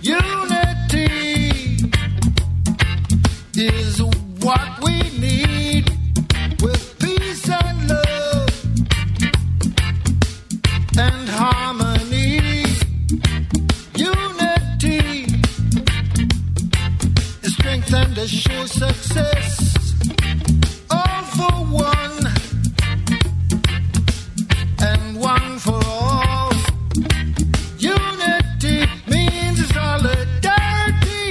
Unity is what we need, with peace and love and harmony. Unity is strength and a sure success. All for one and one for all. Unity means solidarity.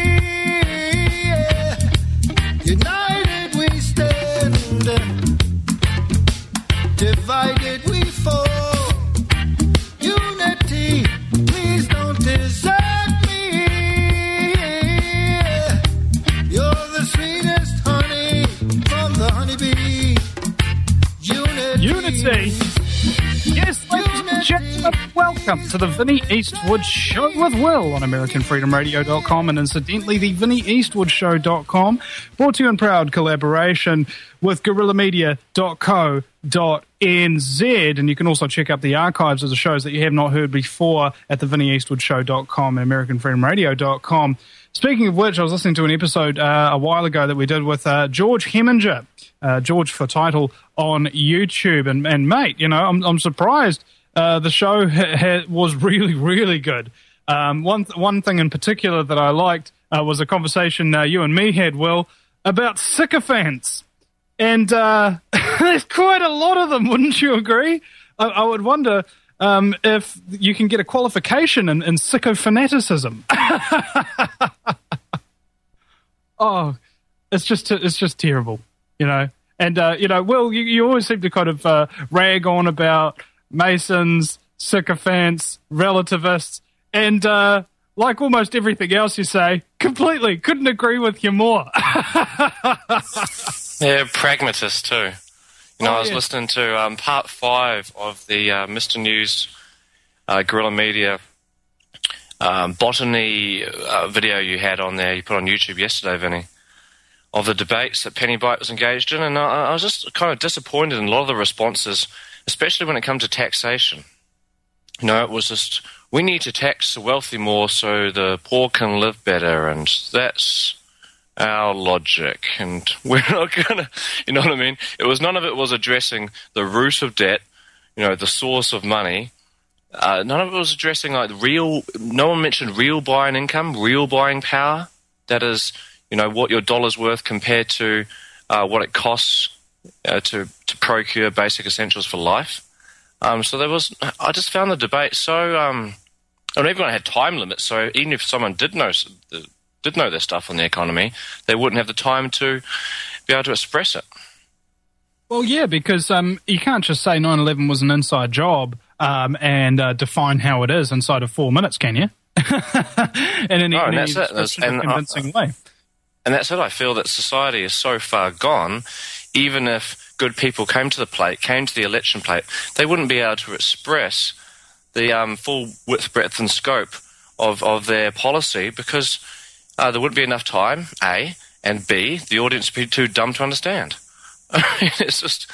United we stand, divided we fall. Unity, please don't desert me. You're the sweetest honey from the honeybee. Unity. Yes, ladies and gentlemen, welcome to the Vinnie Eastwood Show with Will on AmericanFreedomRadio.com and incidentally the VinnieEastwoodShow.com, brought to you in proud collaboration with GuerrillaMedia.co.nz, and you can also check out the archives of the shows that you have not heard before at the VinnieEastwoodShow.com and AmericanFreedomRadio.com. Speaking of which, I was listening to an episode a while ago that we did with George Heminger, George for Title, on YouTube. And mate, you know, I'm surprised the show was really, really good. One thing in particular that I liked was a conversation you and me had, Will, about sycophants. And there's quite a lot of them, wouldn't you agree? I would wonder if you can get a qualification in sycophanaticism. Oh, it's just terrible, you know. And you know, Will, you always seem to kind of rag on about Masons, sycophants, relativists, and like almost everything else you say, completely couldn't agree with you more. Yeah, pragmatist too. You know, I was listening to part 5 of the Mr. News Guerrilla Media botany video you had on there, you put on YouTube yesterday, Vinny, of the debates that Penny Byte was engaged in, and I was just kind of disappointed in a lot of the responses, especially when it comes to taxation. You know, it was just, we need to tax the wealthy more so the poor can live better, and that's our logic, and we're not gonna, you know what I mean? None of it was addressing the root of debt, you know, the source of money. None of it was addressing no one mentioned real buying income, real buying power. That is, you know, what your dollar's worth compared to what it costs to procure basic essentials for life. So I just found the debate so, and everyone had time limits, so even if someone did know their stuff on the economy, they wouldn't have the time to be able to express it. Well, yeah, because you can't just say 9/11 was an inside job and define how it is inside of 4 minutes, can you? In any convincing way. And that's it. I feel that society is so far gone, even if good people came to the election plate, they wouldn't be able to express the full width, breadth and scope of their policy because there wouldn't be enough time, A, and B, the audience would be too dumb to understand. It's just,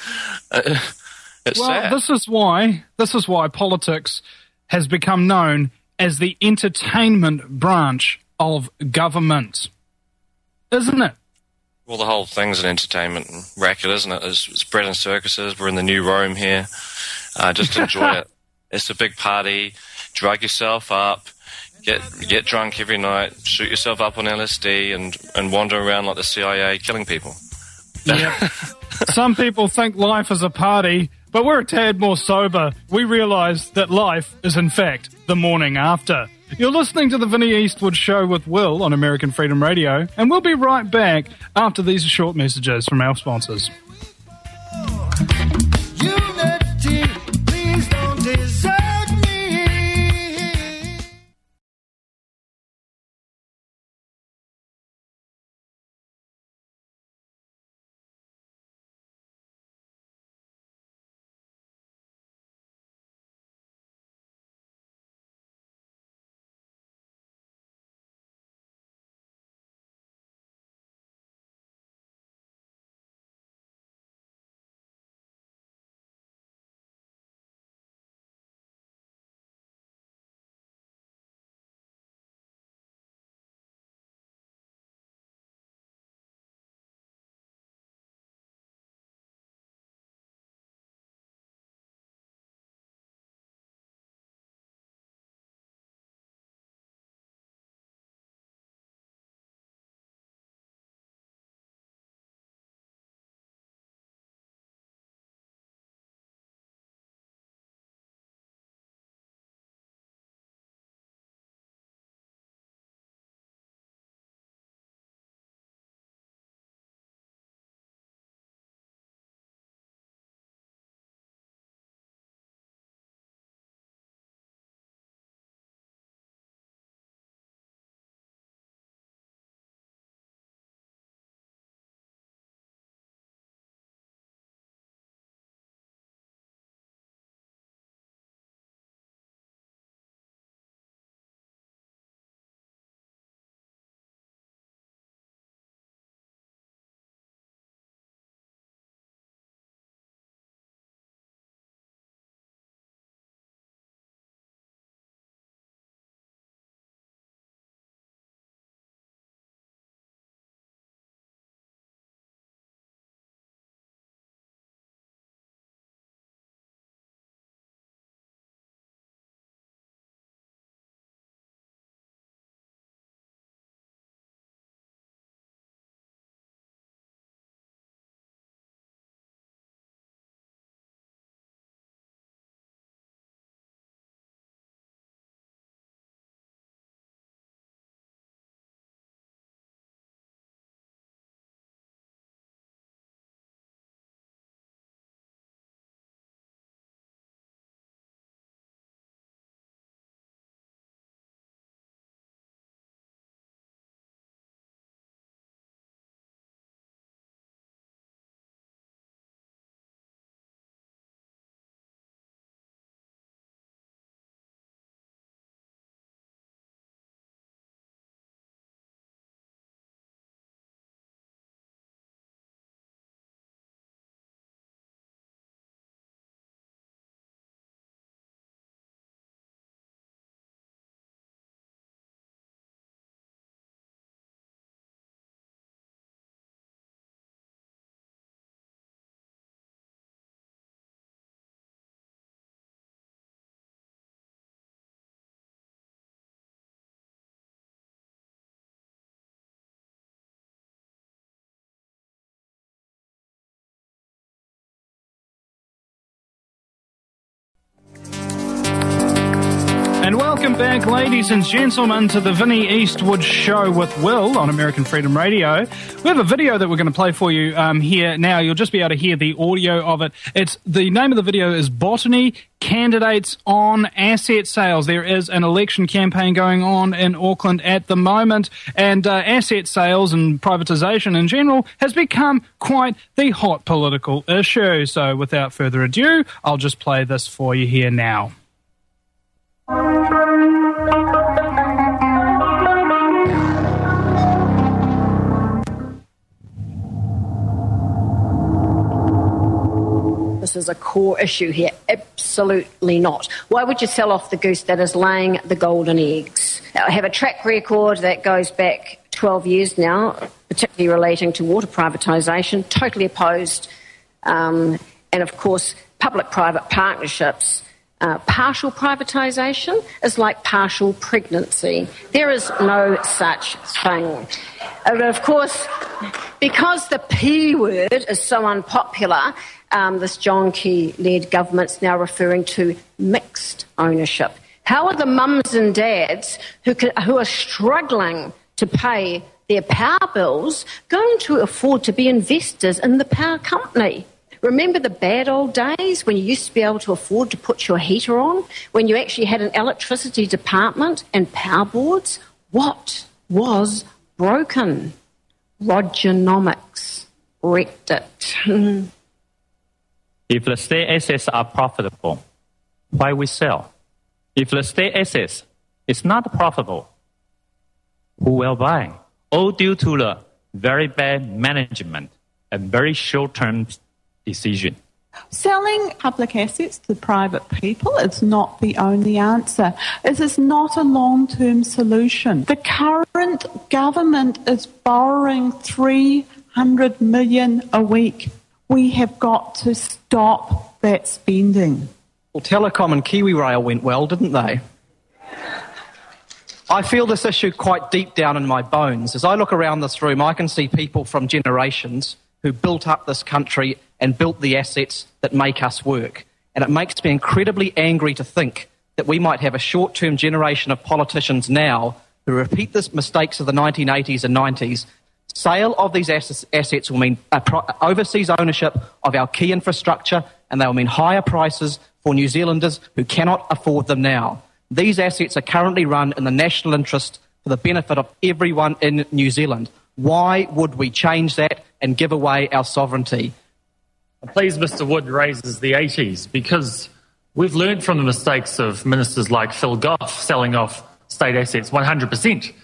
it's sad. This is why politics has become known as the entertainment branch of government, isn't it? Well, the whole thing's an entertainment racket, isn't it? It's bread and circuses. We're in the new Rome here. Just enjoy it. It's a big party. Drug yourself up. Get drunk every night. Shoot yourself up on LSD and wander around like the CIA killing people. Yep. Some people think life is a party, but we're a tad more sober. We realise that life is, in fact, the morning after. You're listening to the Vinnie Eastwood Show with Will on American Freedom Radio, and we'll be right back after these short messages from our sponsors. And welcome back, ladies and gentlemen, to the Vinnie Eastwood Show with Will on American Freedom Radio. We have a video that we're going to play for you here now. You'll just be able to hear the audio of it. The name of the video is Botany Candidates on Asset Sales. There is an election campaign going on in Auckland at the moment, and asset sales and privatisation in general has become quite the hot political issue. So without further ado, I'll just play this for you here now. This is a core issue here. Absolutely not. Why would you sell off the goose that is laying the golden eggs? Now, I have a track record that goes back 12 years now, particularly relating to water privatisation, totally opposed. And, of course, public-private partnerships. Partial privatisation is like partial pregnancy. There is no such thing. But of course, because the P word is so unpopular, this John Key-led government's now referring to mixed ownership. How are the mums and dads who are struggling to pay their power bills going to afford to be investors in the power company? Remember the bad old days when you used to be able to afford to put your heater on, when you actually had an electricity department and power boards? What was broken? Rogernomics wrecked it. If the state assets are profitable, why we sell? If the state assets is not profitable, who will buy? All due to the very bad management and very short-term decision. Selling public assets to private people is not the only answer. It is not a long-term solution. The current government is borrowing $300 million a week. We have got to stop that spending. Well, Telecom and KiwiRail went well, didn't they? I feel this issue quite deep down in my bones. As I look around this room, I can see people from generations who built up this country and built the assets that make us work. And it makes me incredibly angry to think that we might have a short-term generation of politicians now who repeat the mistakes of the 1980s and 90s. Sale of these assets will mean overseas ownership of our key infrastructure, and they will mean higher prices for New Zealanders who cannot afford them now. These assets are currently run in the national interest for the benefit of everyone in New Zealand. Why would we change that and give away our sovereignty? I'm pleased Mr Wood raises the 80s because we've learned from the mistakes of ministers like Phil Goff selling off state assets 100%.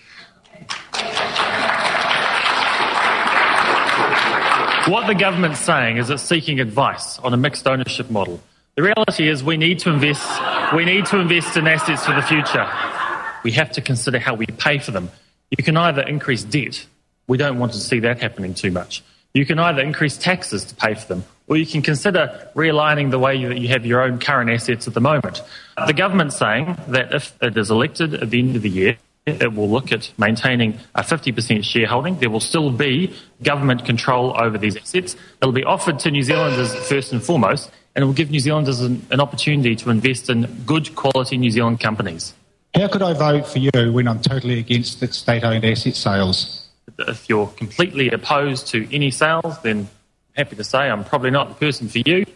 What the government's saying is it's seeking advice on a mixed ownership model. The reality is we need to invest in assets for the future. We have to consider how we pay for them. You can either increase debt. We don't want to see that happening too much. You can either increase taxes to pay for them, or you can consider realigning the way that you have your own current assets at the moment. The government's saying that if it is elected at the end of the year, it will look at maintaining a 50% shareholding. There will still be government control over these assets. It will be offered to New Zealanders first and foremost, and it will give New Zealanders an opportunity to invest in good quality New Zealand companies. How could I vote for you when I'm totally against the state-owned asset sales? If you're completely opposed to any sales, then I'm happy to say I'm probably not the person for you.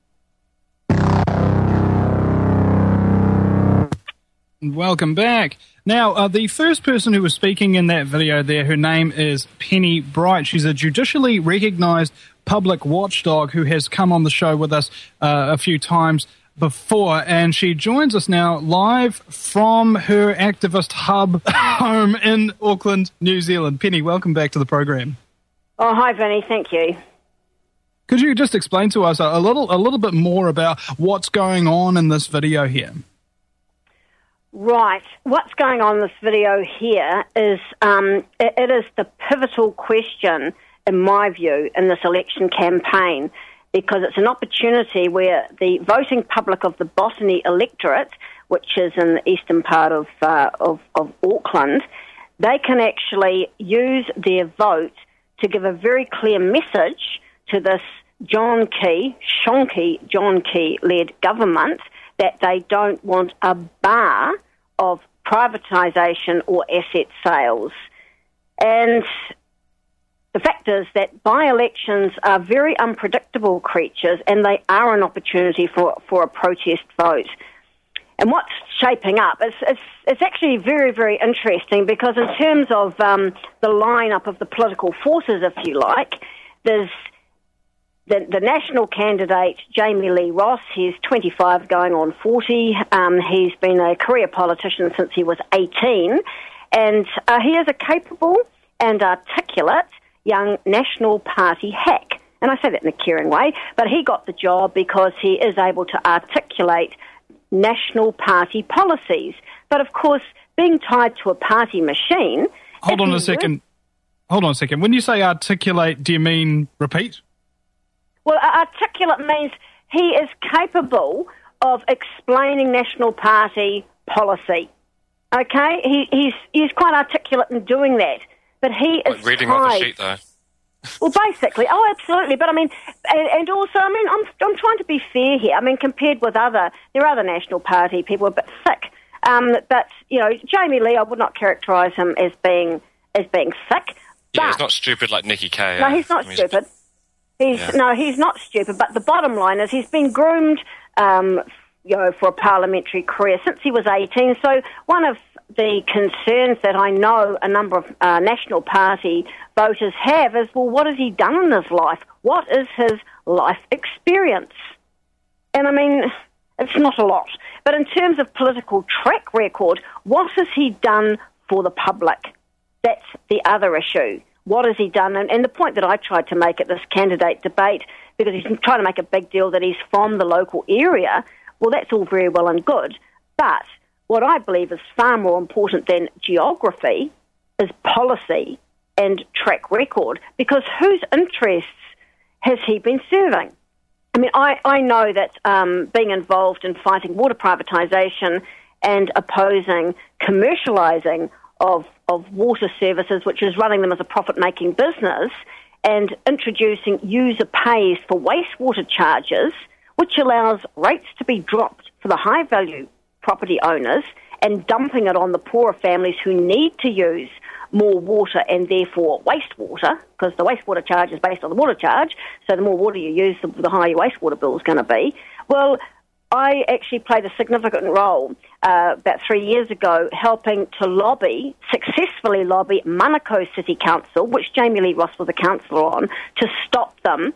Welcome back. Now, the first person who was speaking in that video there, her name is Penny Bright. She's a judicially recognised public watchdog who has come on the show with us a few times before, and she joins us now live from her activist hub home in Auckland, New Zealand. Penny, welcome back to the program. Oh, hi, Vinny. Thank you. Could you just explain to us a little bit more about what's going on in this video here? Right. What's going on in this video here is it is the pivotal question, in my view, in this election campaign, because it's an opportunity where the voting public of the Botany electorate, which is in the eastern part of Auckland, they can actually use their vote to give a very clear message to this John Key-led government that they don't want a bar of privatisation or asset sales. And the fact is that by-elections are very unpredictable creatures, and they are an opportunity for a protest vote. And what's shaping up, it's actually very, very interesting, because in terms of the lineup of the political forces, if you like, there's the national candidate, Jamie Lee Ross. He's 25 going on 40. He's been a career politician since he was 18. And he is a capable and articulate young National Party hack. And I say that in a caring way, but he got the job because he is able to articulate National Party policies. But of course, being tied to a party machine... Hold on a second. When you say articulate, do you mean repeat? Well, articulate means he is capable of explaining National Party policy. Okay? He's quite articulate in doing that. But he is reading off a sheet, though. Well, basically. Oh, absolutely. But I mean, and also, I mean, I'm trying to be fair here. I mean, compared with there are other National Party people a bit thick. But, you know, Jamie Lee, I would not characterise him as being thick. Yeah, he's not stupid like Nikki Kay. No, he's not stupid. No, he's not stupid. But the bottom line is he's been groomed, for a parliamentary career since he was 18. So one of the concerns that I know a number of National Party voters have is, well, what has he done in his life? What is his life experience? And I mean, it's not a lot. But in terms of political track record, what has he done for the public? That's the other issue. What has he done? And the point that I tried to make at this candidate debate, because he's trying to make a big deal that he's from the local area, well, that's all very well and good. But what I believe is far more important than geography is policy and track record, because whose interests has he been serving? I mean, I know that being involved in fighting water privatisation and opposing commercialising of water services, which is running them as a profit-making business, and introducing user pays for wastewater charges, which allows rates to be dropped for the high-value property owners and dumping it on the poorer families who need to use more water and therefore wastewater, because the wastewater charge is based on the water charge, so the more water you use, the higher your wastewater bill is going to be. Well, I actually played a significant role about 3 years ago helping to successfully lobby Manukau City Council, which Jamie Lee Ross was a councillor on, to stop them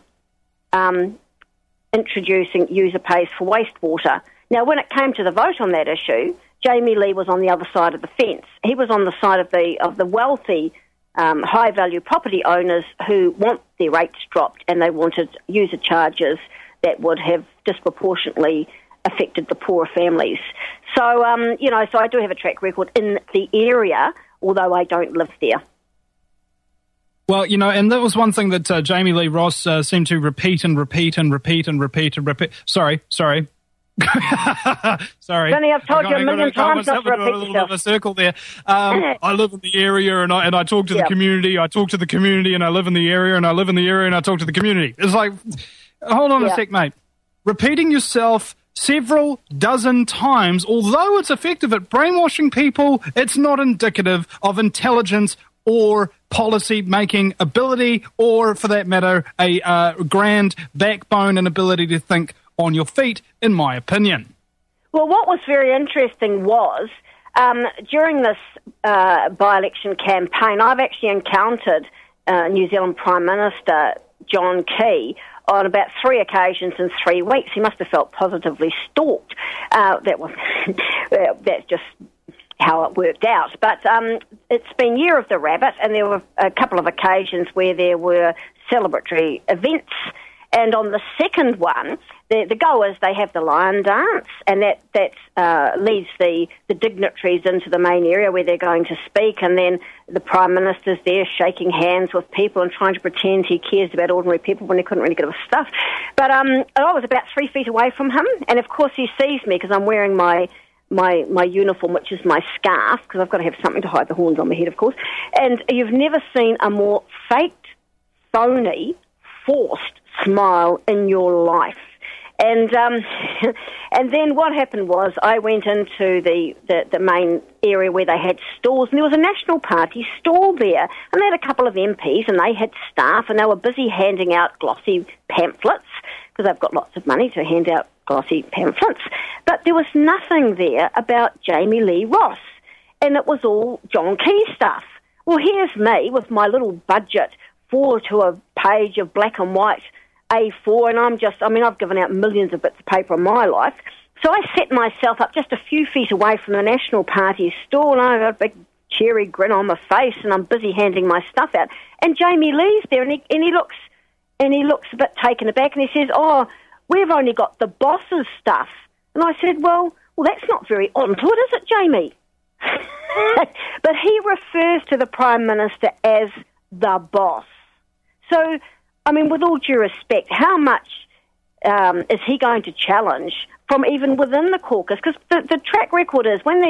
introducing user pays for wastewater. Now, when it came to the vote on that issue, Jamie Lee was on the other side of the fence. He was on the side of the wealthy, high-value property owners who want their rates dropped, and they wanted user charges that would have disproportionately affected the poorer families. So, so I do have a track record in the area, although I don't live there. Well, and that was one thing that Jamie Lee Ross seemed to repeat. Sorry. Sorry. Vinny, I've told you a million times not to repeat yourself. A little bit of a circle there. I live in the area and I talk to the community. I talk to the community and I live in the area and I live in the area and I talk to the community. It's like, hold on a sec, mate. Repeating yourself several dozen times, although it's effective at brainwashing people, it's not indicative of intelligence or policy-making ability, or, for that matter, a grand backbone and ability to think on your feet, in my opinion. Well, what was very interesting was, during this by-election campaign, I've actually encountered New Zealand Prime Minister John Key on about 3 occasions in 3 weeks. He must have felt positively stalked. That's just how it worked out. But it's been Year of the Rabbit, and there were a couple of occasions where there were celebratory events. And on the second one, the goers, they have the lion dance, and that leads the dignitaries into the main area where they're going to speak, and then the Prime Minister's there shaking hands with people and trying to pretend he cares about ordinary people when he couldn't really give a stuff. But I was about 3 feet away from him, and of course he sees me because I'm wearing my uniform, which is my scarf, because I've got to have something to hide the horns on my head, of course. And you've never seen a more faked, phony, forced smile in your life. And And then what happened was I went into the main area where they had stalls, and there was a National Party stall there, and they had a couple of MPs, and they had staff, and they were busy handing out glossy pamphlets, because they've got lots of money to hand out glossy pamphlets. But there was nothing there about Jamie Lee Ross, and it was all John Key stuff. Well, here's me with my little budget, 4 to a page of black and white A4, and I've given out millions of bits of paper in my life. So I set myself up just a few feet away from the National Party stall, and I've got a big cheery grin on my face, and I'm busy handing my stuff out. And Jamie Lee's there, and he looks a bit taken aback, and he says, "Oh, we've only got the boss's stuff." And I said, well, that's not very onto it, is it, Jamie? But he refers to the Prime Minister as the boss. So, I mean, with all due respect, how much is he going to challenge from even within the caucus? Because the track record is when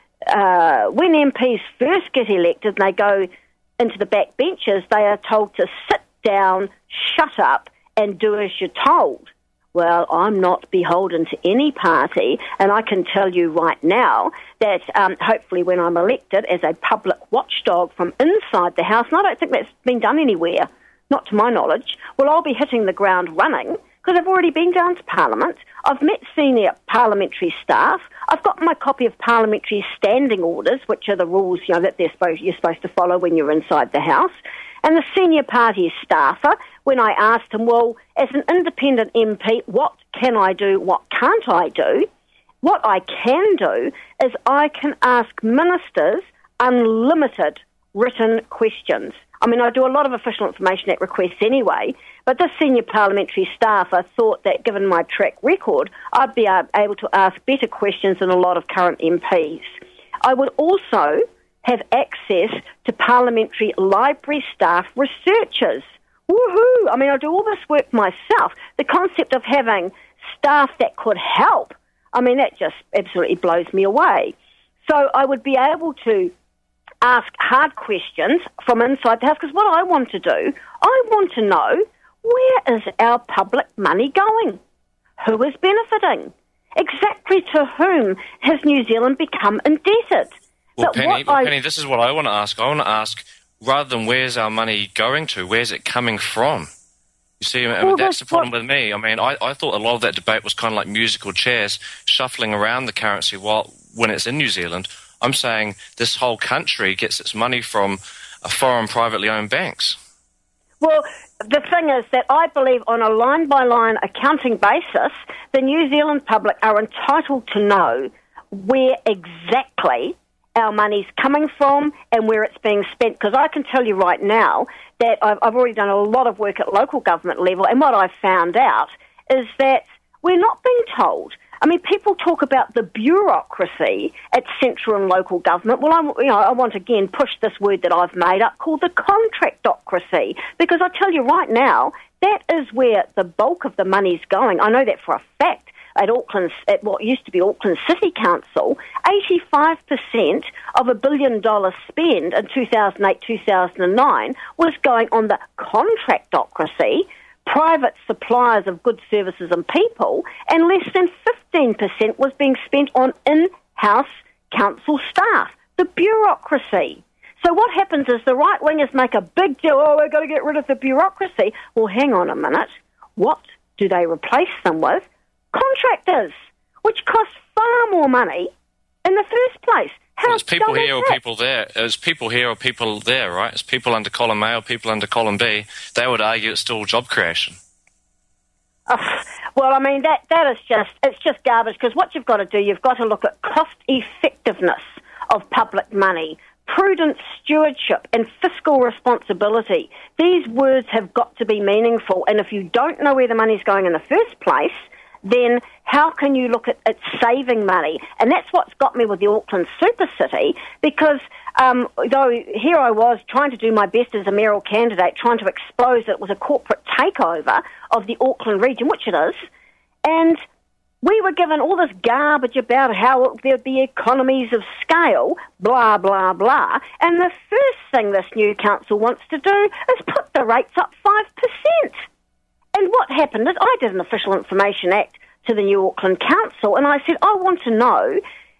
MPs first get elected and they go into the back benches, they are told to sit down, shut up, and do as you're told. Well, I'm not beholden to any party, and I can tell you right now that hopefully when I'm elected as a public watchdog from inside the House, and I don't think that's been done anywhere, not to my knowledge, well, I'll be hitting the ground running because I've already been down to Parliament. I've met senior parliamentary staff. I've got my copy of parliamentary standing orders, which are the rules that you're supposed to follow when you're inside the House. And the senior party staffer, when I asked him, well, as an independent MP, what can I do, what can't I do? What I can do is I can ask ministers unlimited written questions. I mean, I do a lot of Official Information Act requests anyway, but this senior parliamentary staffer thought that given my track record, I'd be able to ask better questions than a lot of current MPs. I would also have access to parliamentary library staff researchers. Woohoo! I mean, I do all this work myself. The concept of having staff that could help, I mean, that just absolutely blows me away. So I would be able to ask hard questions from inside the House, because what I want to do, I want to know, where is our public money going? Who is benefiting? Exactly to whom has New Zealand become indebted? Well, Penny, this is what I want to ask. I want to ask, rather than where's our money going to, where's it coming from? You see, that's the problem with me. I mean, I thought a lot of that debate was kind of like musical chairs shuffling around the currency when it's in New Zealand. I'm saying this whole country gets its money from foreign privately owned banks. Well, the thing is that I believe on a line-by-line accounting basis, the New Zealand public are entitled to know where exactly our money's coming from and where it's being spent. Because I can tell you right now that I've already done a lot of work at local government level, and what I've found out is that we're not being told. I mean, people talk about the bureaucracy at central and local government. Well, I want to again push this word that I've made up called the contractocracy, because I tell you right now, that is where the bulk of the money's going. I know that for a fact. At what used to be Auckland City Council, 85% of $1 billion spend in 2008-2009 was going on the contractocracy, private suppliers of goods, services and people, and less than 15% was being spent on in-house council staff, the bureaucracy. So what happens is the right-wingers make a big deal, we've got to get rid of the bureaucracy. Well, hang on a minute. What do they replace them with? Contractors, which cost far more money in the first place. It's people here or people there. It's people here or people there, right? It's people under column A or people under column B. They would argue it's still job creation. Well, I mean, that is just garbage, because what you've got to do, you've got to look at cost effectiveness of public money, prudent stewardship and fiscal responsibility. These words have got to be meaningful, and if you don't know where the money's going in the first place, then how can you look at saving money? And that's what's got me with the Auckland Super City, because though here I was trying to do my best as a mayoral candidate, trying to expose that it was a corporate takeover of the Auckland region, which it is, and we were given all this garbage about how there'd be economies of scale, blah, blah, blah, and the first thing this new council wants to do is put the rates up 5%. And what happened is I did an Official Information Act to the New Auckland Council, and I said, I want to know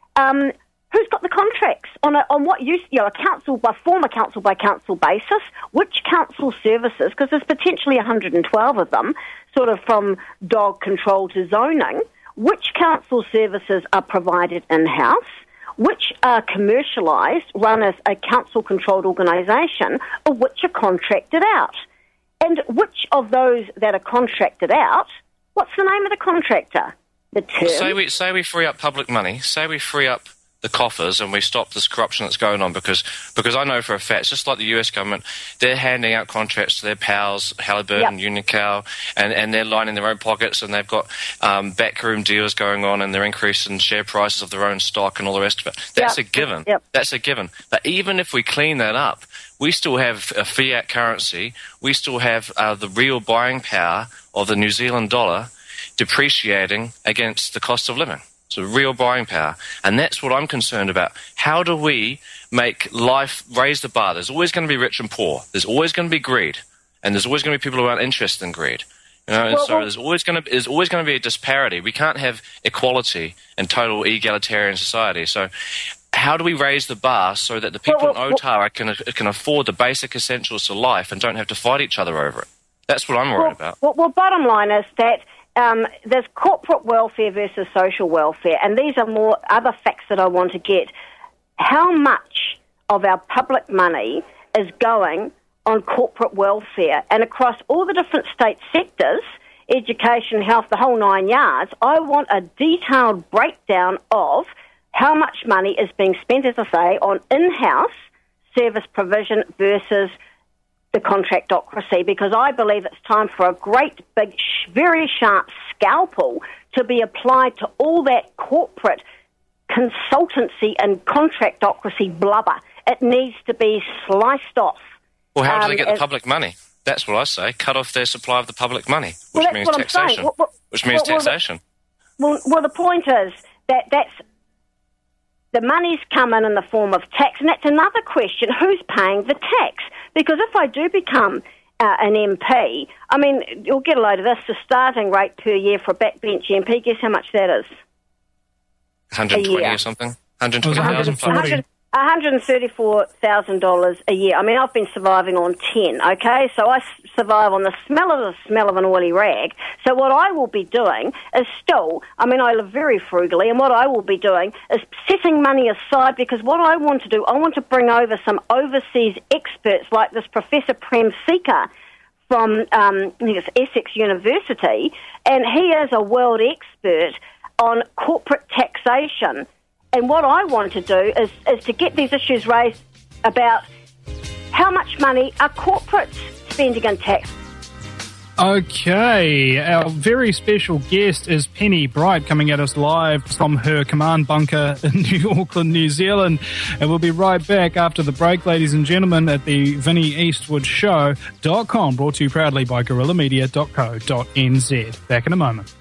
who's got the contracts on what a council by former council by council basis, which council services, because there's potentially 112 of them, sort of from dog control to zoning, which council services are provided in-house, which are commercialised, run as a council-controlled organisation, or which are contracted out. And which of those that are contracted out, what's the name of the contractor? The term? Say we free up public money, say we free up the coffers and we stop this corruption that's going on, because I know for a fact, just like the US government, they're handing out contracts to their pals, Halliburton, Unicow, and they're lining their own pockets, and they've got backroom deals going on, and they're increasing share prices of their own stock and all the rest of it. That's a given. That's a given. But even if we clean that up, we still have a fiat currency, we still have the real buying power of the New Zealand dollar depreciating against the cost of living. So real buying power. And that's what I'm concerned about. How do we make life, raise the bar? There's always going to be rich and poor. There's always going to be greed. And there's always going to be people who aren't interested in greed. You know, so there's always going to be a disparity. We can't have equality and total egalitarian society. So how do we raise the bar so that the people in Otara can afford the basic essentials to life and don't have to fight each other over it? That's what I'm worried about. Well, bottom line is that there's corporate welfare versus social welfare, and these are more other facts that I want to get. How much of our public money is going on corporate welfare? And across all the different state sectors, education, health, the whole 9 yards, I want a detailed breakdown of how much money is being spent, as I say, on in-house service provision versus the contractocracy, because I believe it's time for a great, big, very sharp scalpel to be applied to all that corporate consultancy and contractocracy blubber. It needs to be sliced off. Well, how do they get the public money? That's what I say. Cut off their supply of the public money, which means taxation. Taxation. Well, the point is that's the money's come in the form of tax, and that's another question: who's paying the tax? Because if I do become an MP, I mean, you'll get a load of this. The starting rate per year for a backbench MP, guess how much that is? 120 or something? 120,000. $134,000 a year. I mean, I've been surviving on 10, okay? So I survive on the smell of an oily rag. So what I will be doing is I live very frugally, and what I will be doing is setting money aside, because what I want to do, I want to bring over some overseas experts like this Professor Prem Sikka from I think it's Essex University, and he is a world expert on corporate taxation. And what I want to do is to get these issues raised about how much money are corporates spending on tax. Okay, our very special guest is Penny Bright, coming at us live from her command bunker in New Auckland, New Zealand. And we'll be right back after the break, ladies and gentlemen, at the Vinnie Eastwood Show.com, brought to you proudly by GorillaMedia.co.nz. Back in a moment.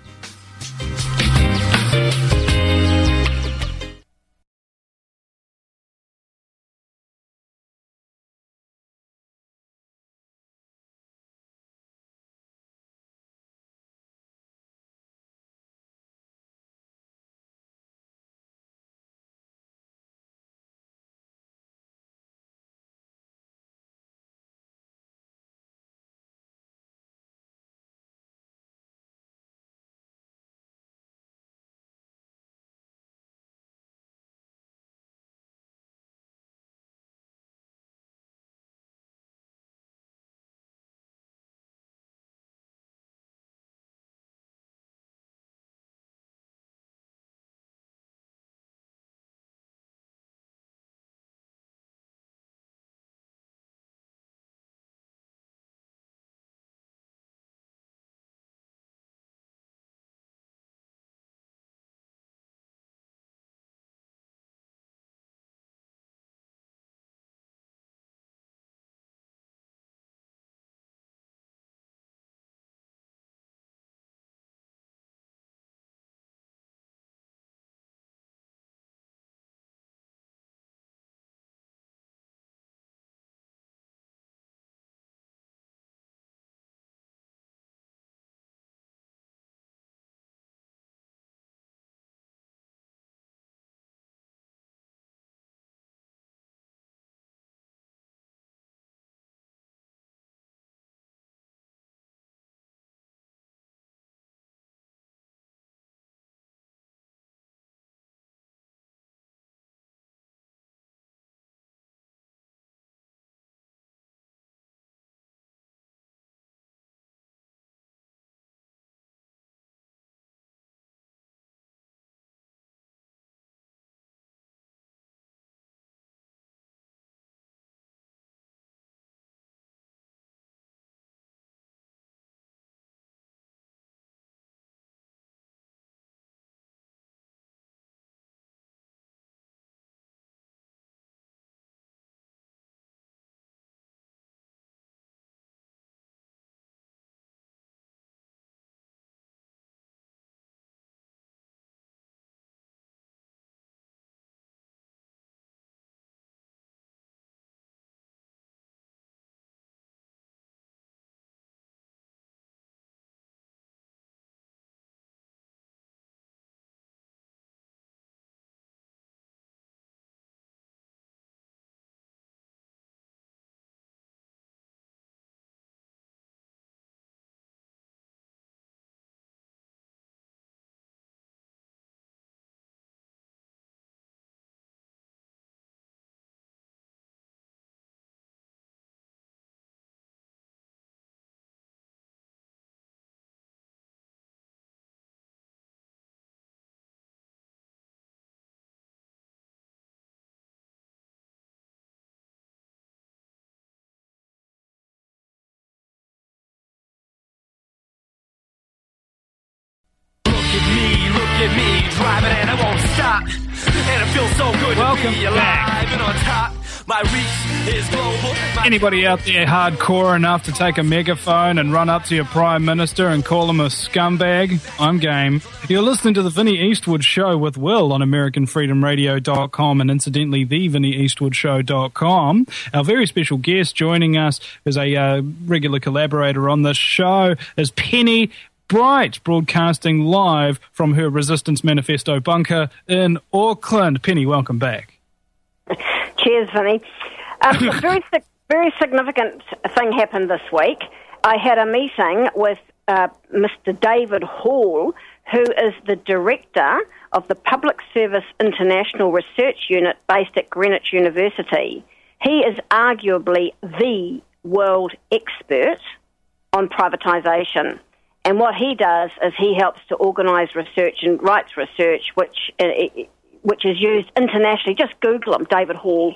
with me, driving and I won't stop. And it feels so good Welcome to be alive and on top. My reach is global. Anybody out there hardcore enough to take a megaphone and run up to your Prime Minister and call him a scumbag? I'm game. You're listening to the Vinnie Eastwood Show with Will on AmericanFreedomRadio.com and incidentally, TheVinnieEastwoodShow.com. Our very special guest joining us is a regular collaborator on this show is Penny Bright, broadcasting live from her Resistance Manifesto bunker in Auckland. Penny, welcome back. Cheers, Vinny. A very significant thing happened this week. I had a meeting with Mr. David Hall, who is the director of the Public Service International Research Unit based at Greenwich University. He is arguably the world expert on privatisation. And what he does is he helps to organise research and writes research, which is used internationally. Just Google him, David Hall,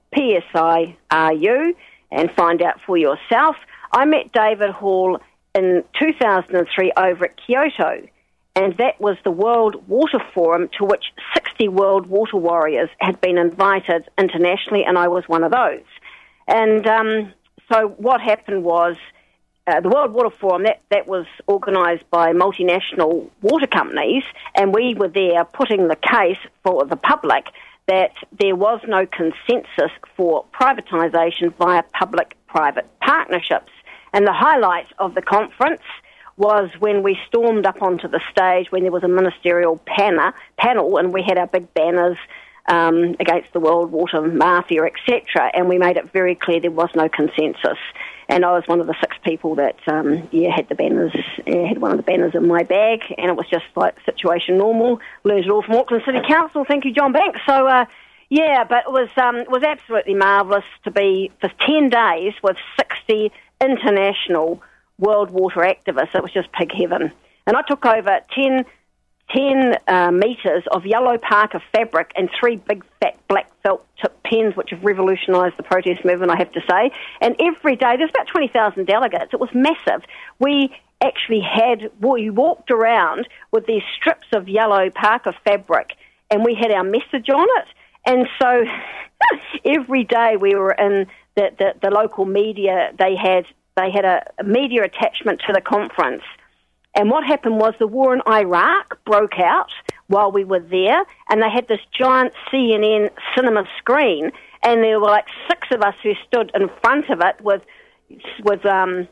PSIRU, and find out for yourself. I met David Hall in 2003 over at Kyoto, and that was the World Water Forum to which 60 world water warriors had been invited internationally, and I was one of those. And so what happened was the World Water Forum, that was organised by multinational water companies, and we were there putting the case for the public that there was no consensus for privatisation via public-private partnerships. And the highlight of the conference was when we stormed up onto the stage when there was a ministerial panel and we had our big banners against the World Water Mafia, etc., and we made it very clear there was no consensus. And I was one of the 6 people that, had the banners, had one of the banners in my bag, and it was just like situation normal. Learned it all from Auckland City Council. Thank you, John Banks. So, but it was absolutely marvellous to be for 10 days with 60 international world water activists. It was just pig heaven. And I took over 10 metres of yellow parka fabric and 3 big fat black felt tip pens, which have revolutionised the protest movement, I have to say. And every day, there's about 20,000 delegates. It was massive. We walked around with these strips of yellow parka fabric, and we had our message on it. And so every day we were in the local media. They had a media attachment to the conference. And what happened was the war in Iraq broke out while we were there, and they had this giant CNN cinema screen, and there were like 6 of us who stood in front of it with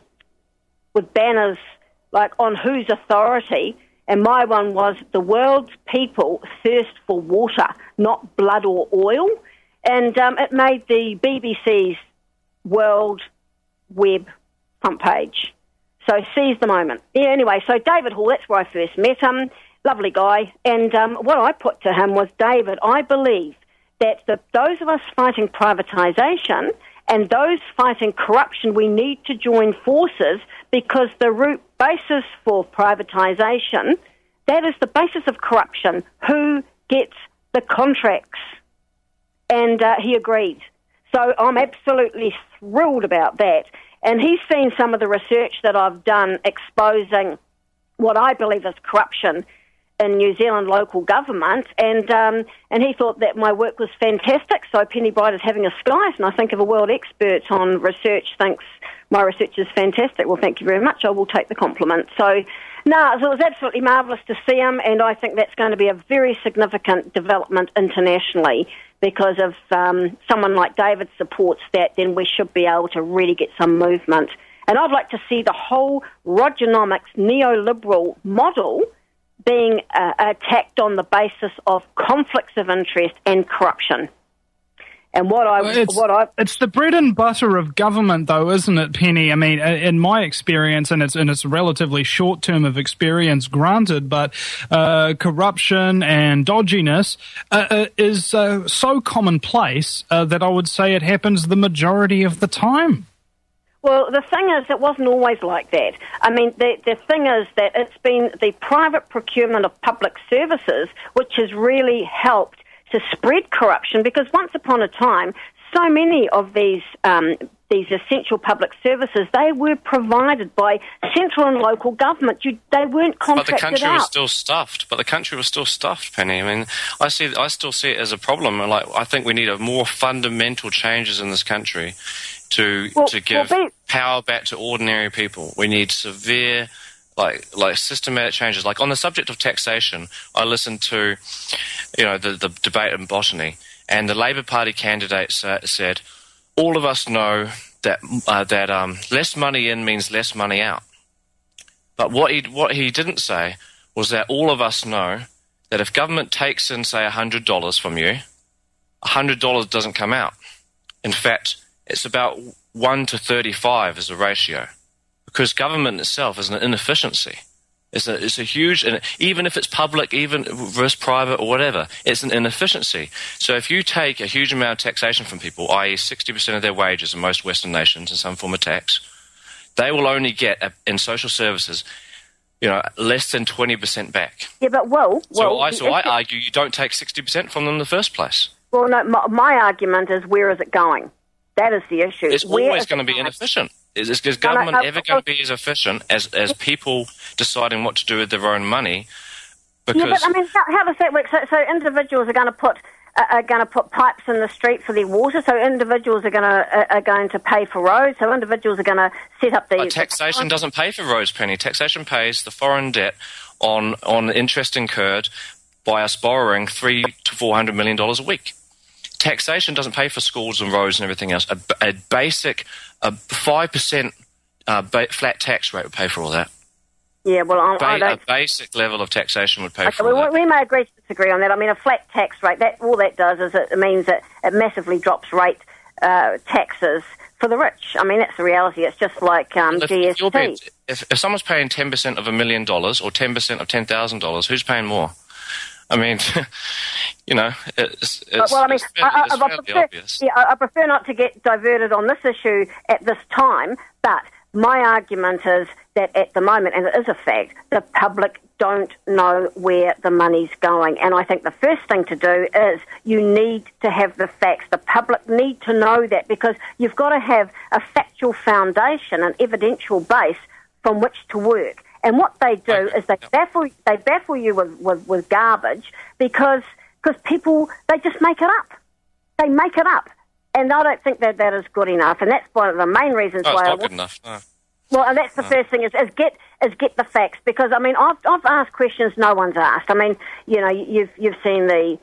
banners like on whose authority, and my one was the world's people thirst for water, not blood or oil, and it made the BBC's World Web front page. So seize the moment. Yeah, anyway, so David Hall, that's where I first met him. Lovely guy. And what I put to him was, David, I believe that those of us fighting privatisation and those fighting corruption, we need to join forces because the root basis for privatisation, that is the basis of corruption. Who gets the contracts? And he agreed. So I'm absolutely thrilled about that. And he's seen some of the research that I've done exposing what I believe is corruption in New Zealand local government, and he thought that my work was fantastic. So Penny Bright is having a skies, and I think if a world expert on research thinks my research is fantastic, well, thank you very much. I will take the compliment. So it was absolutely marvellous to see him, and I think that's going to be a very significant development internationally. Because if someone like David supports that, then we should be able to really get some movement. And I'd like to see the whole Rogernomics neoliberal model being attacked on the basis of conflicts of interest and corruption. And it's the bread and butter of government, though, isn't it, Penny? I mean, in my experience, and it's a relatively short term of experience, granted, but corruption and dodginess is so commonplace that I would say it happens the majority of the time. Well, the thing is, it wasn't always like that. I mean, the thing is that it's been the private procurement of public services which has really helped to spread corruption, because once upon a time, so many of these these essential public services, they were provided by central and local government. They weren't contracted out. But the country was still stuffed. Penny. I mean, I still see it as a problem. Like, I think we need more fundamental changes in this country to give power back to ordinary people. We need severe, like systematic changes. Like on the subject of taxation, I listened to, the debate in Botany, and the Labour Party candidate said, all of us know that less money in means less money out. But what he didn't say was that all of us know that if government takes in, say, $100 from you, $100 doesn't come out. In fact, it's about 1 to 35 as a ratio, because government itself is an inefficiency. It's a huge, even if it's public, even versus private or whatever, it's an inefficiency. So if you take a huge amount of taxation from people, i.e. 60% of their wages in most Western nations in some form of tax, they will only get, in social services, less than 20% back. Yeah, but I argue you don't take 60% from them in the first place. Well, no, my argument is, where is it going? That is the issue. It's always going to be inefficient. Is government ever going to be as efficient as people deciding what to do with their own money? Because but I mean, how does that work? So individuals are going to put pipes in the street for their water. So individuals are going to pay for roads. So individuals are going to set up the. Taxation doesn't pay for roads, Penny. Taxation pays the foreign debt on interest incurred by us borrowing $300 to $400 million a week. Taxation doesn't pay for schools and roads and everything else. A basic 5% flat tax rate would pay for all that. Yeah, well, a basic level of taxation would pay for all that. We may agree to disagree on that. I mean, a flat tax rate, all that does is it means that it massively drops taxes for the rich. I mean, that's the reality. It's just like GST. If someone's paying 10% of $1 million or 10% of $10,000, who's paying more? I mean, it's fairly obvious. Yeah, I prefer not to get diverted on this issue at this time, but my argument is that at the moment, and it is a fact, the public don't know where the money's going. And I think the first thing to do is you need to have the facts. The public need to know that, because you've got to have a factual foundation, an evidential base from which to work. And what they do is they baffle you with garbage because people, they just make it up. They make it up. And I don't think that is good enough. And that's one of the main reasons why... it's not good enough, no. Well, and that's the first thing is get the facts, because I mean I've asked questions no one's asked. I mean, you've seen the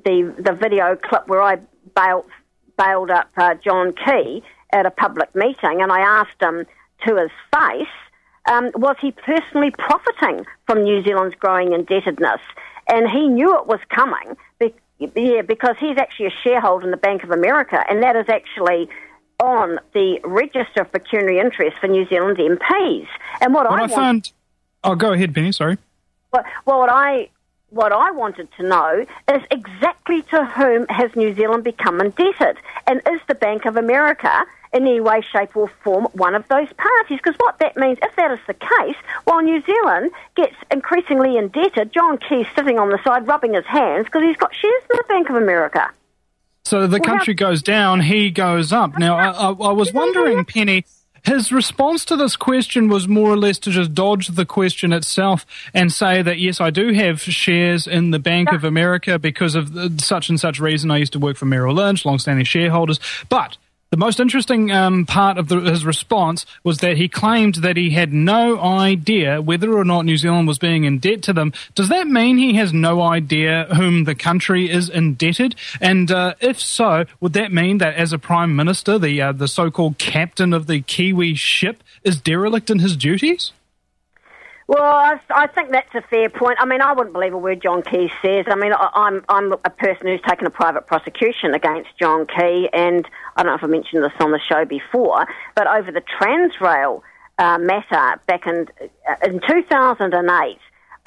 video clip where I bailed up John Key at a public meeting, and I asked him to his face, was he personally profiting from New Zealand's growing indebtedness? And he knew it was coming, because he's actually a shareholder in the Bank of America, and that is actually on the register of pecuniary interest for New Zealand MPs. And what I found... Oh, go ahead, Penny, sorry. Well, what I wanted to know is exactly to whom has New Zealand become indebted? And is the Bank of America in any way, shape or form one of those parties? Because what that means, if that is the case, while New Zealand gets increasingly indebted, John Key's sitting on the side rubbing his hands because he's got shares in the Bank of America. So the country goes down, he goes up. Now, I was wondering, Penny, his response to this question was more or less to just dodge the question itself and say that, yes, I do have shares in the Bank of America because of such and such reason. I used to work for Merrill Lynch, long-standing shareholders. But the most interesting part of his response was that he claimed that he had no idea whether or not New Zealand was being in debt to them. Does that mean he has no idea whom the country is indebted? And if so, would that mean that as a Prime Minister, the so-called captain of the Kiwi ship is derelict in his duties? Well, I think that's a fair point. I mean, I wouldn't believe a word John Key says. I mean, I'm a person who's taken a private prosecution against John Key, and I don't know if I mentioned this on the show before, but over the Transrail matter back in 2008,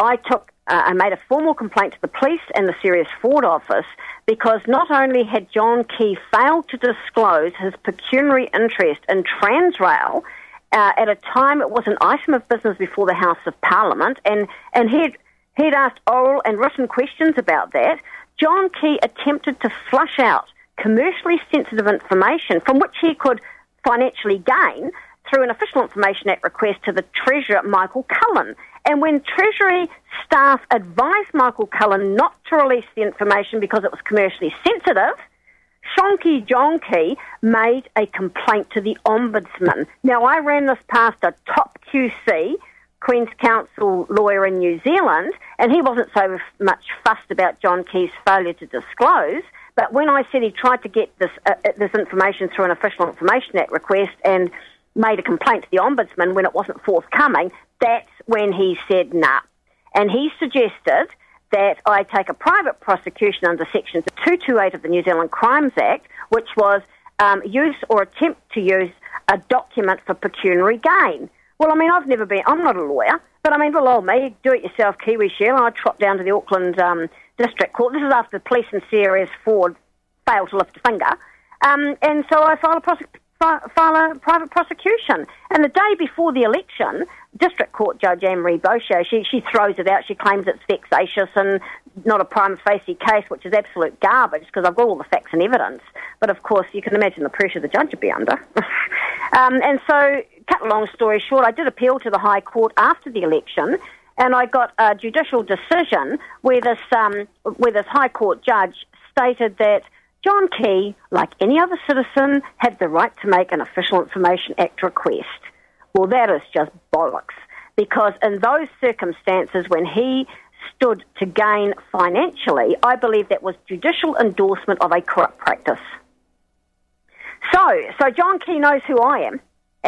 I made a formal complaint to the police and the Serious Fraud Office because not only had John Key failed to disclose his pecuniary interest in Transrail, at a time it was an item of business before the House of Parliament, and he'd asked oral and written questions about that. John Key attempted to flush out commercially sensitive information from which he could financially gain through an Official Information Act request to the Treasurer, Michael Cullen. And when Treasury staff advised Michael Cullen not to release the information because it was commercially sensitive, Shonky John Key made a complaint to the Ombudsman. Now, I ran this past a top QC, Queen's Counsel lawyer in New Zealand, and he wasn't so much fussed about John Key's failure to disclose. But when I said he tried to get this information through an Official Information Act request and made a complaint to the Ombudsman when it wasn't forthcoming, that's when he said nah. And he suggested that I take a private prosecution under Section 228 of the New Zealand Crimes Act, which was use or attempt to use a document for pecuniary gain. Well, I mean, I'm not a lawyer, but I mean, little old me, do-it-yourself Kiwi shell, I trot down to the Auckland District Court. This is after the police and CRS Ford failed to lift a finger. And so I file a private prosecution. And the day before the election, District Court Judge Anne-Marie Boucher, she throws it out. She claims it's vexatious and not a prima facie case, which is absolute garbage because I've got all the facts and evidence. But, of course, you can imagine the pressure the judge would be under. And so, cut a long story short, I did appeal to the High Court after the election, and I got a judicial decision where this High Court judge stated that John Key, like any other citizen, had the right to make an Official Information Act request. Well, that is just bollocks, because in those circumstances when he stood to gain financially, I believe that was judicial endorsement of a corrupt practice. So John Key knows who I am.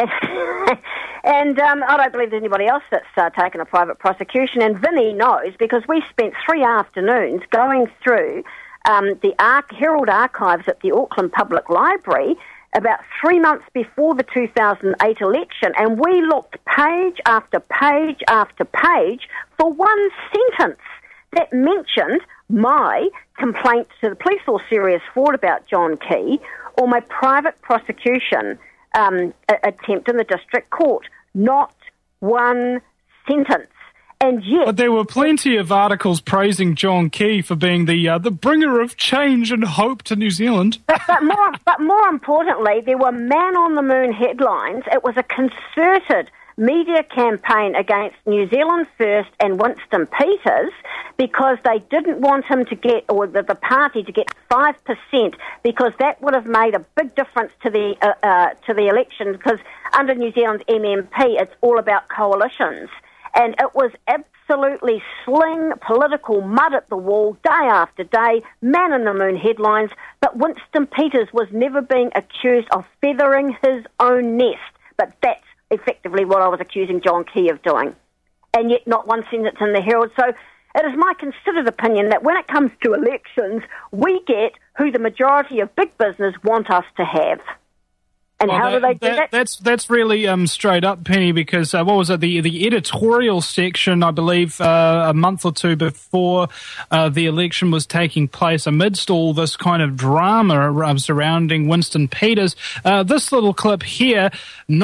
And I don't believe there's anybody else that's taken a private prosecution. And Vinny knows, because we spent 3 afternoons going through the Herald archives at the Auckland Public Library about 3 months before the 2008 election, and we looked page after page after page for one sentence that mentioned my complaint to the police or serious fraud about John Key or my private prosecution attempt in the district court. Not one sentence. And yet, but there were plenty of articles praising John Key for being the bringer of change and hope to New Zealand. But more importantly, there were man-on-the-moon headlines. It was a concerted media campaign against New Zealand First and Winston Peters because they didn't want him to get, or the party to get 5%, because that would have made a big difference to the election, because under New Zealand's MMP, it's all about coalitions. And it was absolutely sling political mud at the wall day after day, man-in-the-moon headlines, but Winston Peters was never being accused of feathering his own nest. But that's effectively what I was accusing John Key of doing. And yet not one sentence in the Herald. So it is my considered opinion that when it comes to elections, we get who the majority of big business want us to have. And how do they do that? That's really straight up, Penny, because what was it? The editorial section, I believe, a month or two before the election was taking place, amidst all this kind of drama surrounding Winston Peters, this little clip here,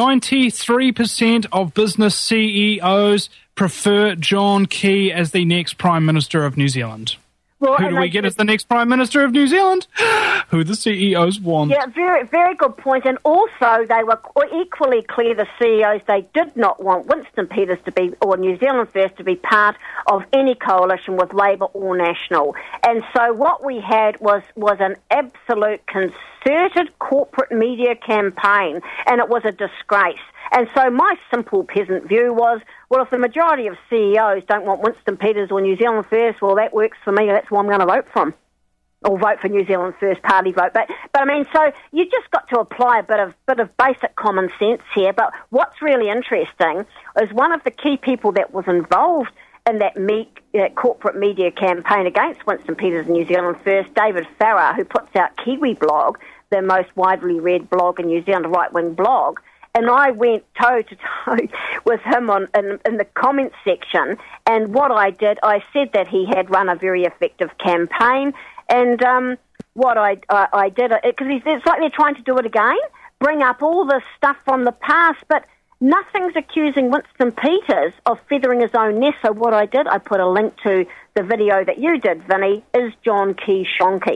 93% of business CEOs prefer John Key as the next Prime Minister of New Zealand. Well, who do we get as the next Prime Minister of New Zealand? Who the CEOs want. Yeah, very, very good point. And also, they were equally clear, the CEOs, they did not want Winston Peters to be, or New Zealand First, to be part of any coalition with Labour or National. And so what we had was an absolute concerted corporate media campaign, and it was a disgrace. And so my simple peasant view was, well, if the majority of CEOs don't want Winston Peters or New Zealand First, well, that works for me. That's who I'm going to vote from, or vote for New Zealand First party vote. But I mean, so you just got to apply a bit of basic common sense here. But what's really interesting is one of the key people that was involved in that corporate media campaign against Winston Peters and New Zealand First, David Farrar, who puts out Kiwi Blog, the most widely read blog in New Zealand, a right-wing blog. And I went toe-to-toe with him in the comments section. And what I did, I said that he had run a very effective campaign. And what I did, because it's like they're trying to do it again, bring up all this stuff from the past, but nothing's accusing Winston Peters of feathering his own nest. So what I did, I put a link to the video that you did, Vinny, Is John Key Shonky?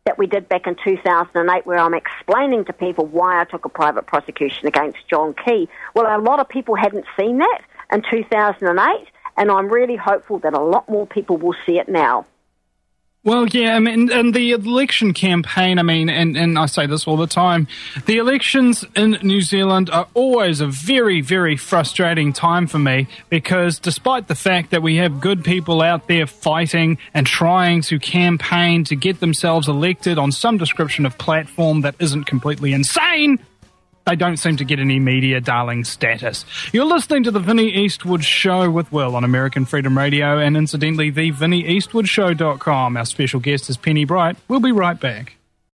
that we did back in 2008 where I'm explaining to people why I took a private prosecution against John Key. Well, a lot of people hadn't seen that in 2008, and I'm really hopeful that a lot more people will see it now. Well, yeah, I mean, and the election campaign, I mean, and I say this all the time, the elections in New Zealand are always a very, very frustrating time for me, because despite the fact that we have good people out there fighting and trying to campaign to get themselves elected on some description of platform that isn't completely insane, they don't seem to get any media darling status. You're listening to the Vinnie Eastwood Show with Will on American Freedom Radio, and incidentally, the VinnieEastwoodShow.com. Our special guest is Penny Bright. We'll be right back.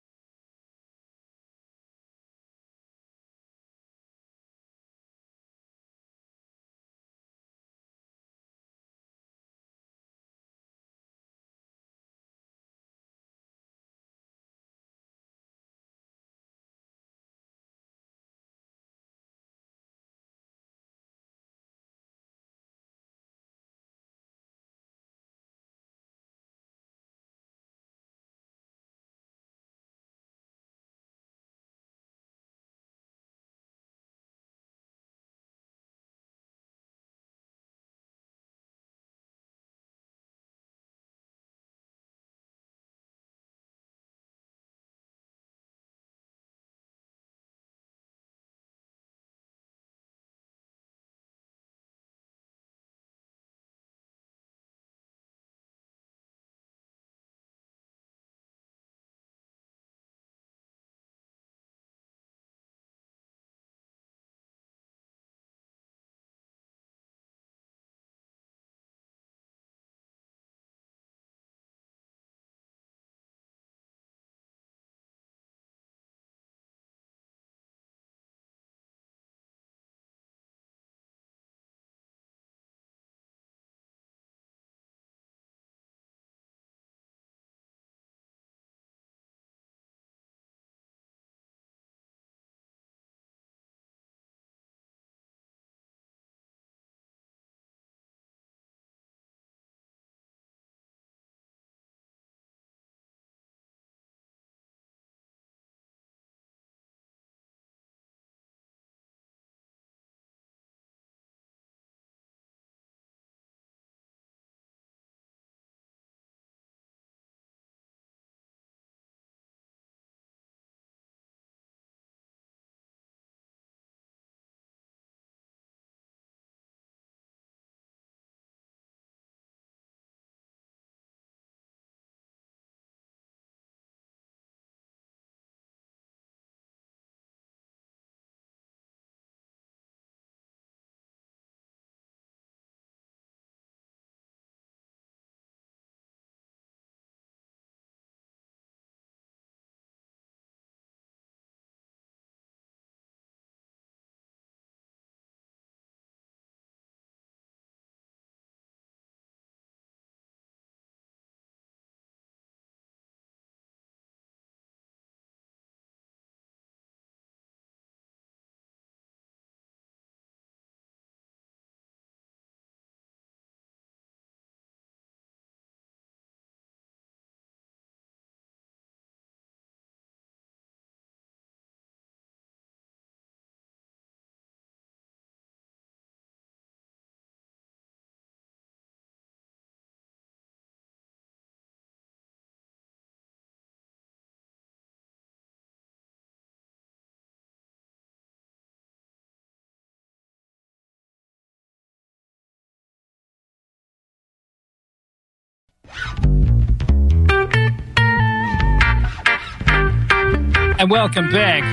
And welcome back.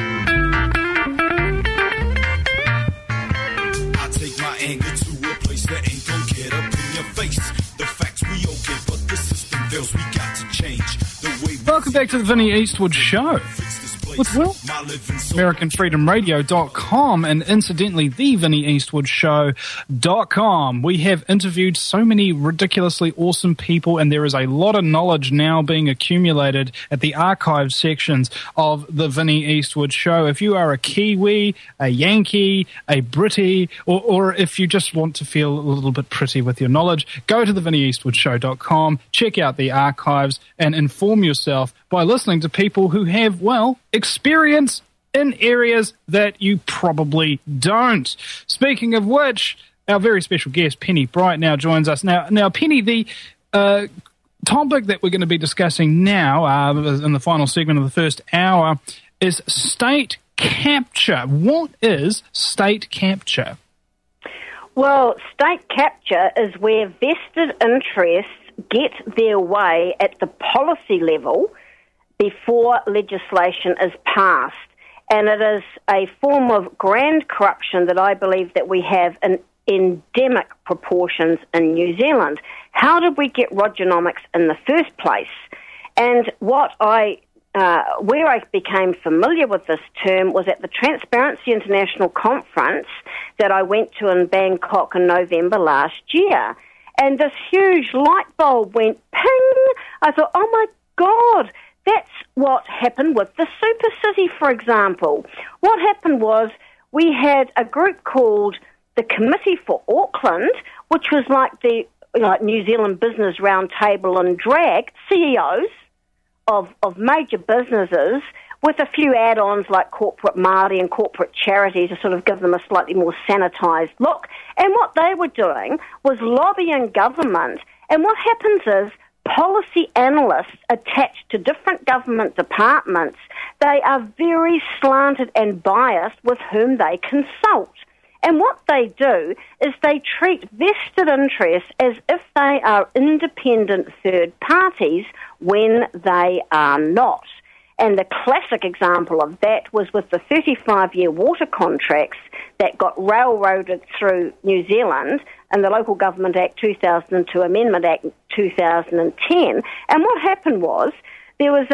I take my anger to a place that ain't gonna get up in your face. The facts we okay, but the system fails. We got to change the way. Welcome back to the Vinnie Eastwood Show with Will. AmericanFreedomRadio.com, and incidentally, the VinnieEastwoodShow.com. We have interviewed so many ridiculously awesome people, and there is a lot of knowledge now being accumulated at the archive sections of the Vinnie Eastwood Show. If you are a Kiwi, a Yankee, a Britty, or if you just want to feel a little bit pretty with your knowledge, go to the VinnieEastwoodShow.com, check out the archives, and inform yourself by listening to people who have, well, experience in areas that you probably don't. Speaking of which, our very special guest, Penny Bright, now joins us. Now, Penny, the topic that we're going to be discussing now in the final segment of the first hour is state capture. What is state capture? Well, state capture is where vested interests get their way at the policy level before legislation is passed. And it is a form of grand corruption that I believe that we have in endemic proportions in New Zealand. How did we get Rogernomics in the first place? And where I became familiar with this term was at the Transparency International Conference that I went to in Bangkok in November last year. And this huge light bulb went ping. I thought, oh my God, that's what happened with the Super City, for example. What happened was we had a group called the Committee for Auckland, which was like the New Zealand Business Roundtable and DRAG, CEOs of major businesses with a few add-ons like corporate Māori and corporate charities to sort of give them a slightly more sanitised look. And what they were doing was lobbying government. And what happens is policy analysts attached to different government departments, they are very slanted and biased with whom they consult. And what they do is they treat vested interests as if they are independent third parties when they are not. And the classic example of that was with the 35-year water contracts that got railroaded through New Zealand and the Local Government Act 2002 Amendment Act 2010. And what happened was there was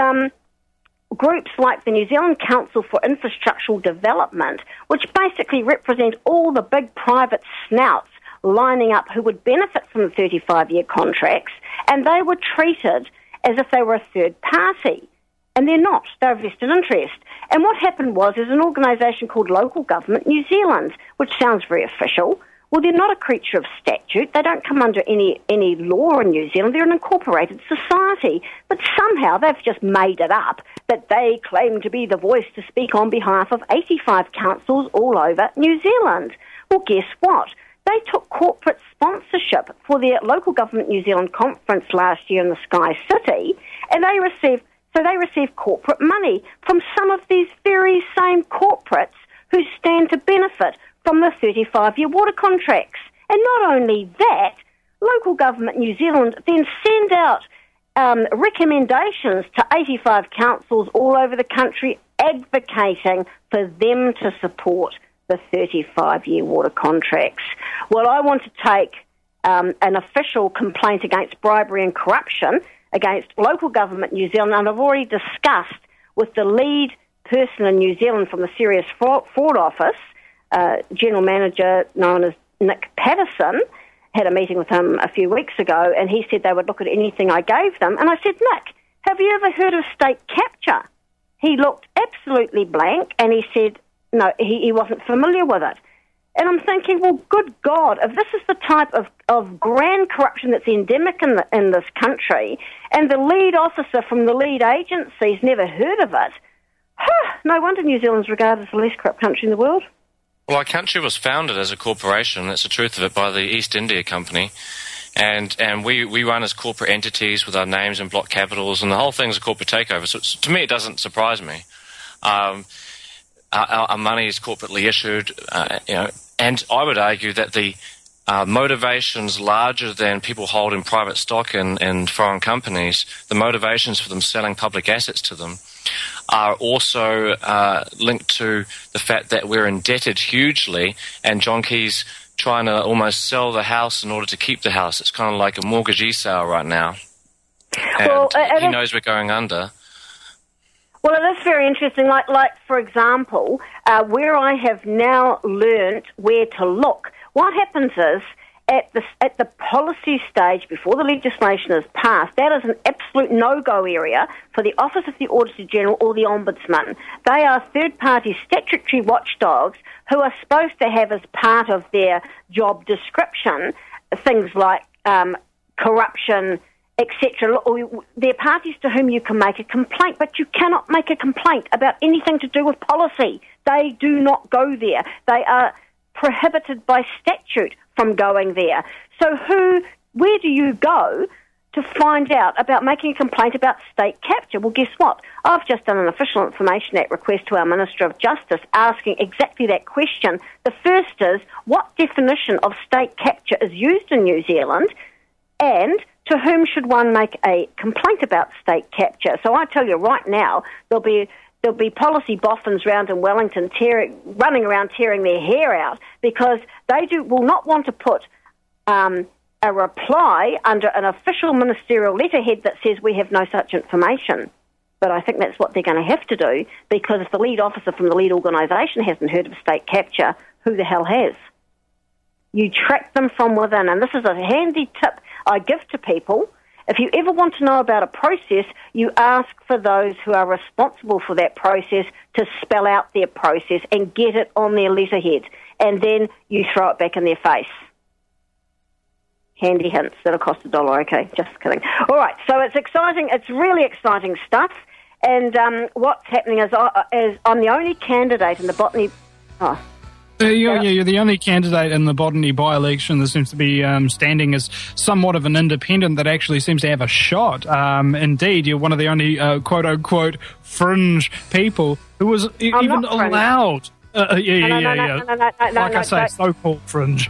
groups like the New Zealand Council for Infrastructural Development, which basically represent all the big private snouts lining up who would benefit from the 35-year contracts, and they were treated as if they were a third party. And they're not. They're a vested interest. And what happened was there's an organisation called Local Government New Zealand, which sounds very official. Well, they're not a creature of statute. They don't come under any law in New Zealand. They're an incorporated society. But somehow they've just made it up that they claim to be the voice to speak on behalf of 85 councils all over New Zealand. Well, guess what? They took corporate sponsorship for their Local Government New Zealand conference last year in the Sky City, and they received corporate money from some of these very same corporates who stand to benefit from the 35-year water contracts. And not only that, Local Government New Zealand then send out recommendations to 85 councils all over the country advocating for them to support the 35-year water contracts. Well, I want to take an official complaint against bribery and corruption against Local Government New Zealand, and I've already discussed with the lead person in New Zealand from the Serious Fraud Office, General Manager known as Nick Patterson. Had a meeting with him a few weeks ago, and he said they would look at anything I gave them. And I said, Nick, have you ever heard of state capture? He looked absolutely blank, and he said, no, he wasn't familiar with it. And I'm thinking, well, good God, if this is the type of grand corruption that's endemic in this country, and the lead officer from the lead agency's never heard of it, no wonder New Zealand's regarded as the least corrupt country in the world. Well, our country was founded as a corporation, that's the truth of it, by the East India Company. And we run as corporate entities with our names and block capitals, and the whole thing's a corporate takeover. So to me, it doesn't surprise me. Our money is corporately issued, and I would argue that the motivations larger than people holding private stock in foreign companies, the motivations for them selling public assets to them, are also linked to the fact that we're indebted hugely, and John Key's trying to almost sell the house in order to keep the house. It's kind of like a mortgagee sale right now. And he knows we're going under. Well, it is very interesting. Like for example, where I have now learnt where to look, what happens is at the policy stage before the legislation is passed, that is an absolute no-go area for the Office of the Auditor General or the Ombudsman. They are third-party statutory watchdogs who are supposed to have as part of their job description things like corruption etc. There are parties to whom you can make a complaint, but you cannot make a complaint about anything to do with policy. They do not go there. They are prohibited by statute from going there. So where do you go to find out about making a complaint about state capture? Well, guess what? I've just done an Official Information Act request to our Minister of Justice asking exactly that question. The first is, what definition of state capture is used in New Zealand, and to whom should one make a complaint about state capture? So I tell you right now, there'll be policy boffins round in Wellington running around tearing their hair out because they will not want to put a reply under an official ministerial letterhead that says we have no such information. But I think that's what they're going to have to do, because if the lead officer from the lead organisation hasn't heard of state capture, who the hell has? You track them from within, and this is a handy tip I give to people. If you ever want to know about a process, you ask for those who are responsible for that process to spell out their process and get it on their letterhead, and then you throw it back in their face. Handy hints that'll cost $1. Okay, just kidding. All right, so it's exciting. It's really exciting stuff. And what's happening is I'm the only candidate in the botany. You're the only candidate in the botany by-election that seems to be standing as somewhat of an independent that actually seems to have a shot. Indeed, you're one of the only quote-unquote fringe people who was even allowed. Like I say, so-called fringe.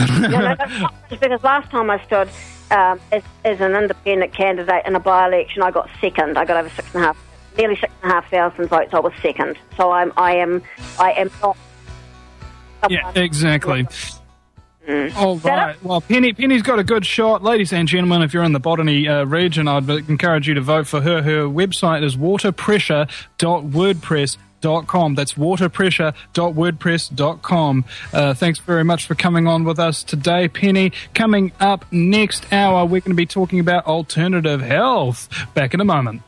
Because last time I stood as an independent candidate in a by-election, I got second. I got over nearly 6,500 votes. I was second. So I am not. Yeah, exactly. All right. Well, Penny's got a good shot. Ladies and gentlemen, if you're in the Botany region, I'd encourage you to vote for her. Her website is waterpressure.wordpress.com. That's waterpressure.wordpress.com. Thanks very much for coming on with us today, Penny. Coming up next hour, we're going to be talking about alternative health. Back in a moment.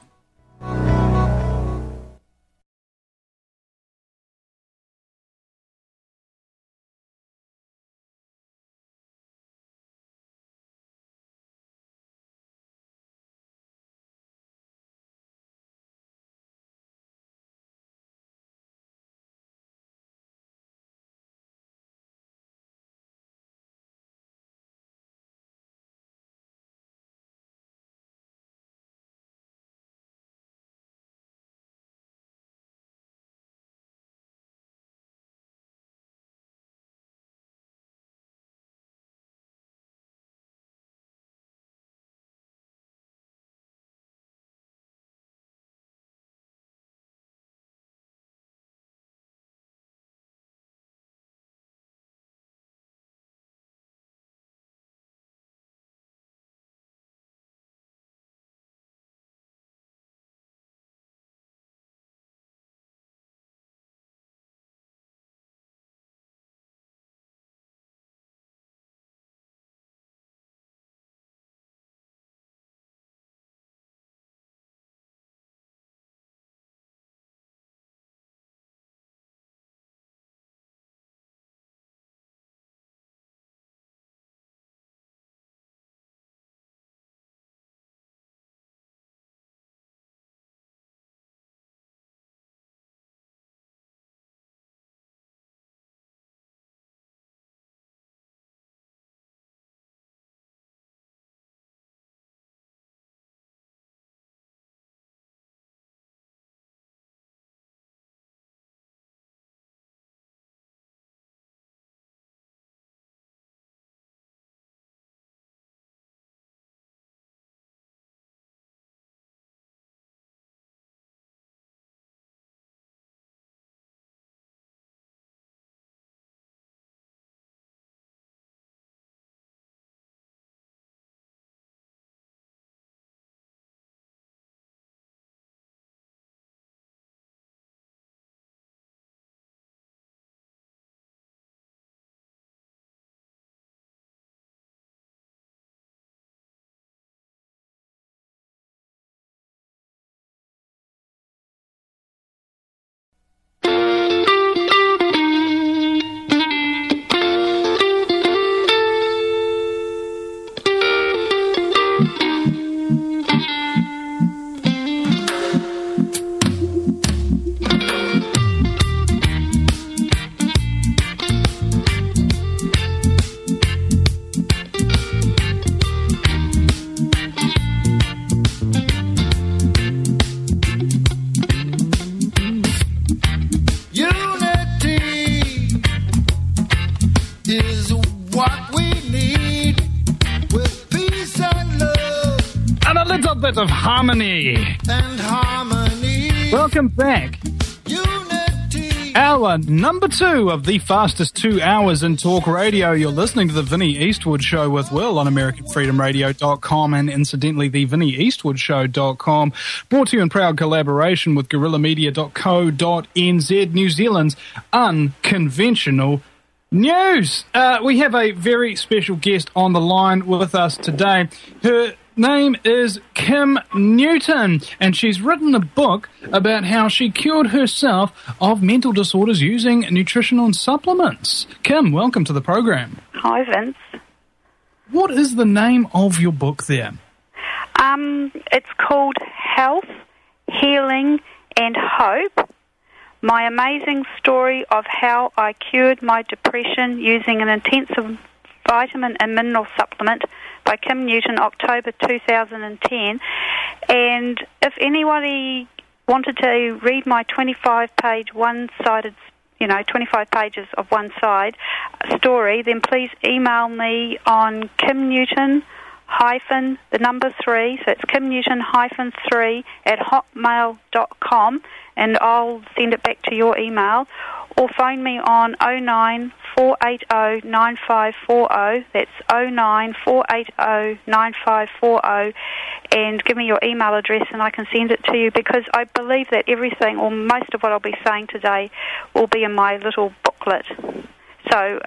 bit of harmony. And harmony. Welcome back. Unity. Hour number 2 of the fastest 2 hours in talk radio. You're listening to the Vinnie Eastwood Show with Will on AmericanFreedomRadio.com and incidentally the VinnieEastwoodShow.com. Brought to you in proud collaboration with GuerrillaMedia.co.nz, New Zealand's unconventional news. We have a very special guest on the line with us today. Her name is Kim Newton, and she's written a book about how she cured herself of mental disorders using nutritional supplements. Kim, welcome to the program. Hi, Vince. What is the name of your book there? It's called Health, Healing and Hope. My amazing story of how I cured my depression using an intensive vitamin and mineral supplement by Kim Newton, October 2010. And if anybody wanted to read my 25-page one-sided, 25 pages of one side story, then please email me on Kim Newton the number 3, so it's Kim Newton -3 at hotmail.com, and I'll send it back to your email, or phone me on 09 480 9540, that's 09 480 9540, and give me your email address and I can send it to you, because I believe that everything, or most of what I'll be saying today, will be in my little booklet. So,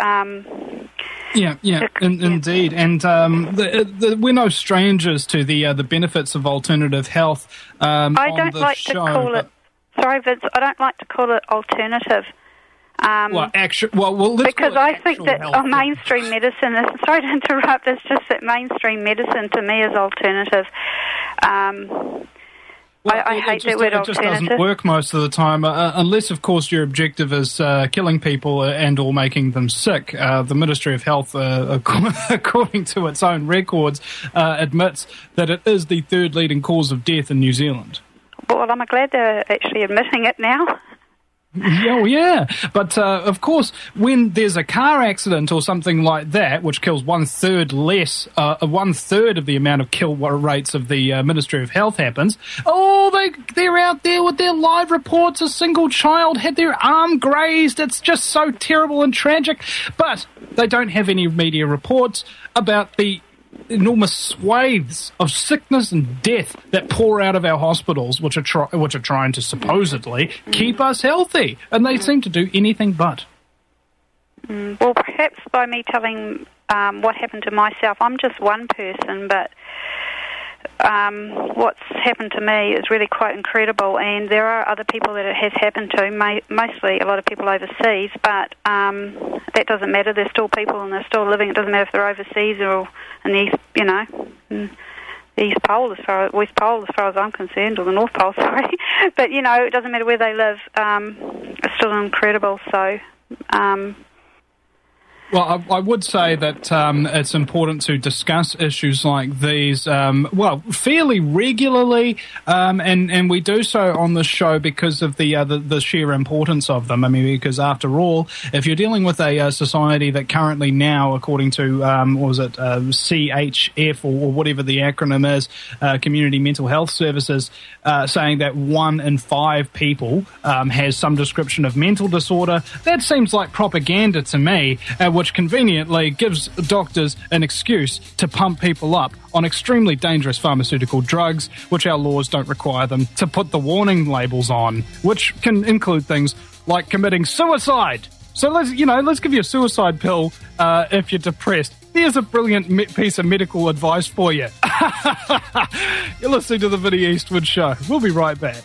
indeed. And we're no strangers to the benefits of alternative health. I don't like to call it. Sorry, Vince. I don't like to call it alternative. Because I think that mainstream medicine is. Sorry to interrupt. It's just that mainstream medicine to me is alternative. I hate that word alternative. It just doesn't work most of the time, unless, of course, your objective is killing people and or making them sick. The Ministry of Health, according to its own records, admits that it is the 3rd leading cause of death in New Zealand. Well, I'm glad they're actually admitting it now. Yeah. But, of course, when there's a car accident or something like that, which kills 1/3 less, 1/3 of the amount of kill rates of the Ministry of Health happens, they're out there with their live reports. A single child had their arm grazed. It's just so terrible and tragic. But they don't have any media reports about the enormous swathes of sickness and death that pour out of our hospitals, which are trying to supposedly keep us healthy, and they seem to do anything but. Well, perhaps by me telling what happened to myself, I'm just one person, but what's happened to me is really quite incredible, and there are other people that it has happened to, mostly a lot of people overseas, but that doesn't matter. They're still people and they're still living. It doesn't matter if they're overseas or in the East, the East Pole, West Pole, as far as I'm concerned, or the North Pole, sorry. But, it doesn't matter where they live. It's still incredible, so... Well, I would say that it's important to discuss issues like these, fairly regularly, and we do so on this show because of the sheer importance of them. I mean, because after all, if you're dealing with a society that currently now, according to, CHF or whatever the acronym is, Community Mental Health Services, saying that 1 in 5 people has some description of mental disorder, that seems like propaganda to me, which conveniently gives doctors an excuse to pump people up on extremely dangerous pharmaceutical drugs, which our laws don't require them to put the warning labels on, which can include things like committing suicide. So let's give you a suicide pill if you're depressed. Here's a brilliant piece of medical advice for you. You're listening to the Vinnie Eastwood Show. We'll be right back.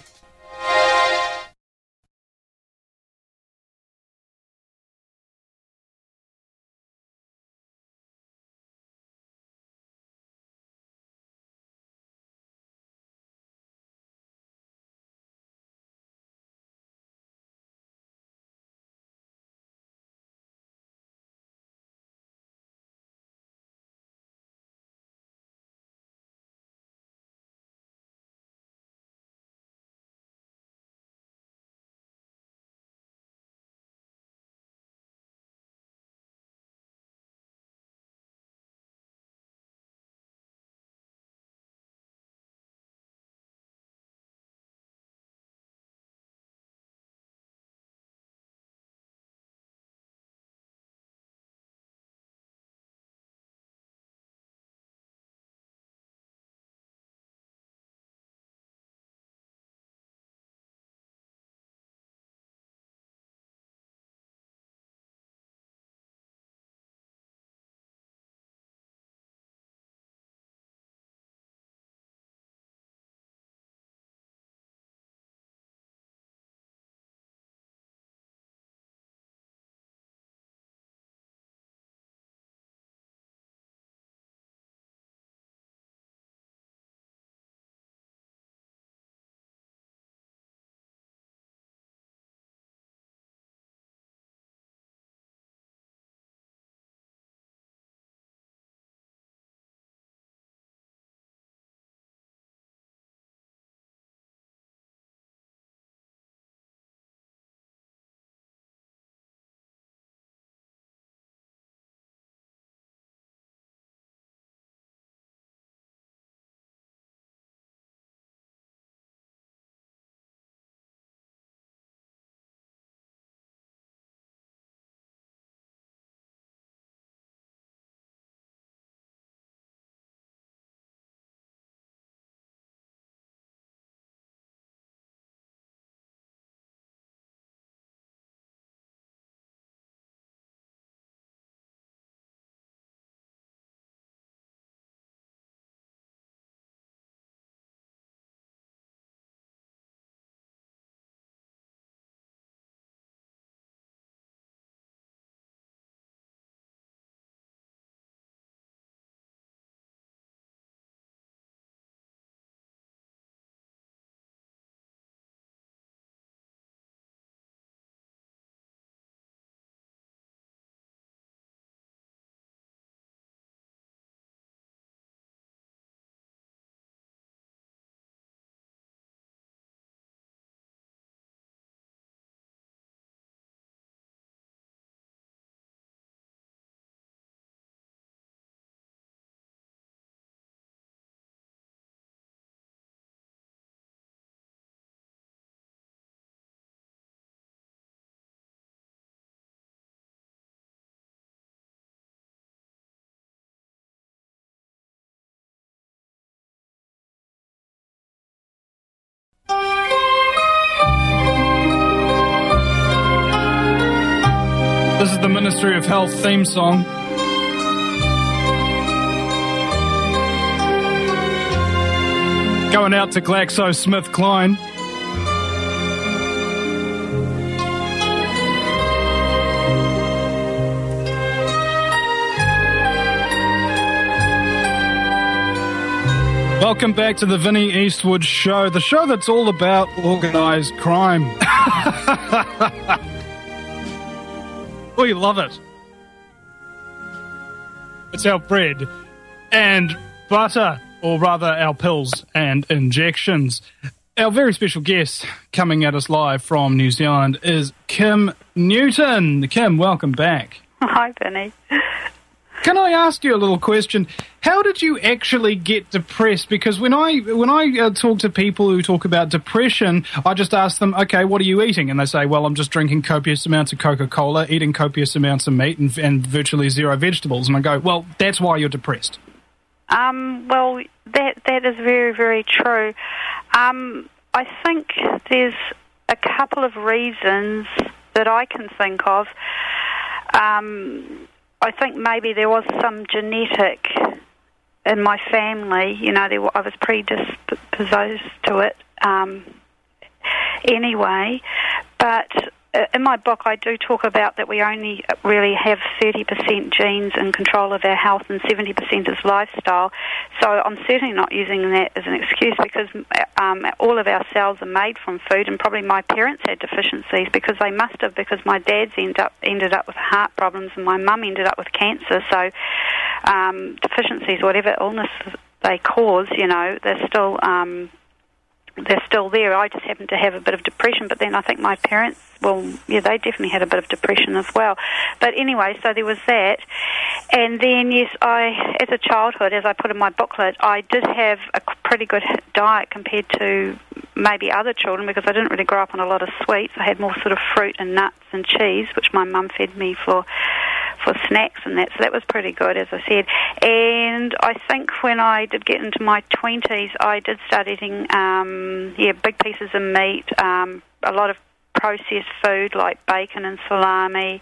This is the Ministry of Health theme song. Going out to GlaxoSmithKline. Welcome back to the Vinnie Eastwood Show, the show that's all about organised crime. We love it. It's our bread and butter, or rather our pills and injections. Our very special guest coming at us live from New Zealand is Kim Newton. Kim, welcome back. Hi, Vinnie. Can I ask you a little question? How did you actually get depressed? Because when I talk to people who talk about depression, I just ask them, okay, what are you eating? And they say, well, I'm just drinking copious amounts of Coca-Cola, eating copious amounts of meat and virtually zero vegetables. And I go, well, that's why you're depressed. Well, that is very, very true. I think there's a couple of reasons that I can think of. I think maybe there was some genetic in my family. You know, I was predisposed to it anyway. But in my book, I do talk about that we only really have 30% genes in control of our health and 70% is lifestyle. So I'm certainly not using that as an excuse, because all of our cells are made from food, and probably my parents had deficiencies because they must have, because my dad's ended up with heart problems and my mum ended up with cancer. So deficiencies, whatever illness they cause, you know, they're still there. I just happened to have a bit of depression, but then I think my parents, well, yeah, they definitely had a bit of depression as well. But anyway, so there was that. And then, yes, as a childhood, as I put in my booklet, I did have a pretty good diet compared to maybe other children, because I didn't really grow up on a lot of sweets. I had more sort of fruit and nuts and cheese, which my mum fed me for snacks and that, so that was pretty good, as I said. And I think when I did get into my 20s, I did start eating, big pieces of meat, a lot of processed food like bacon and salami,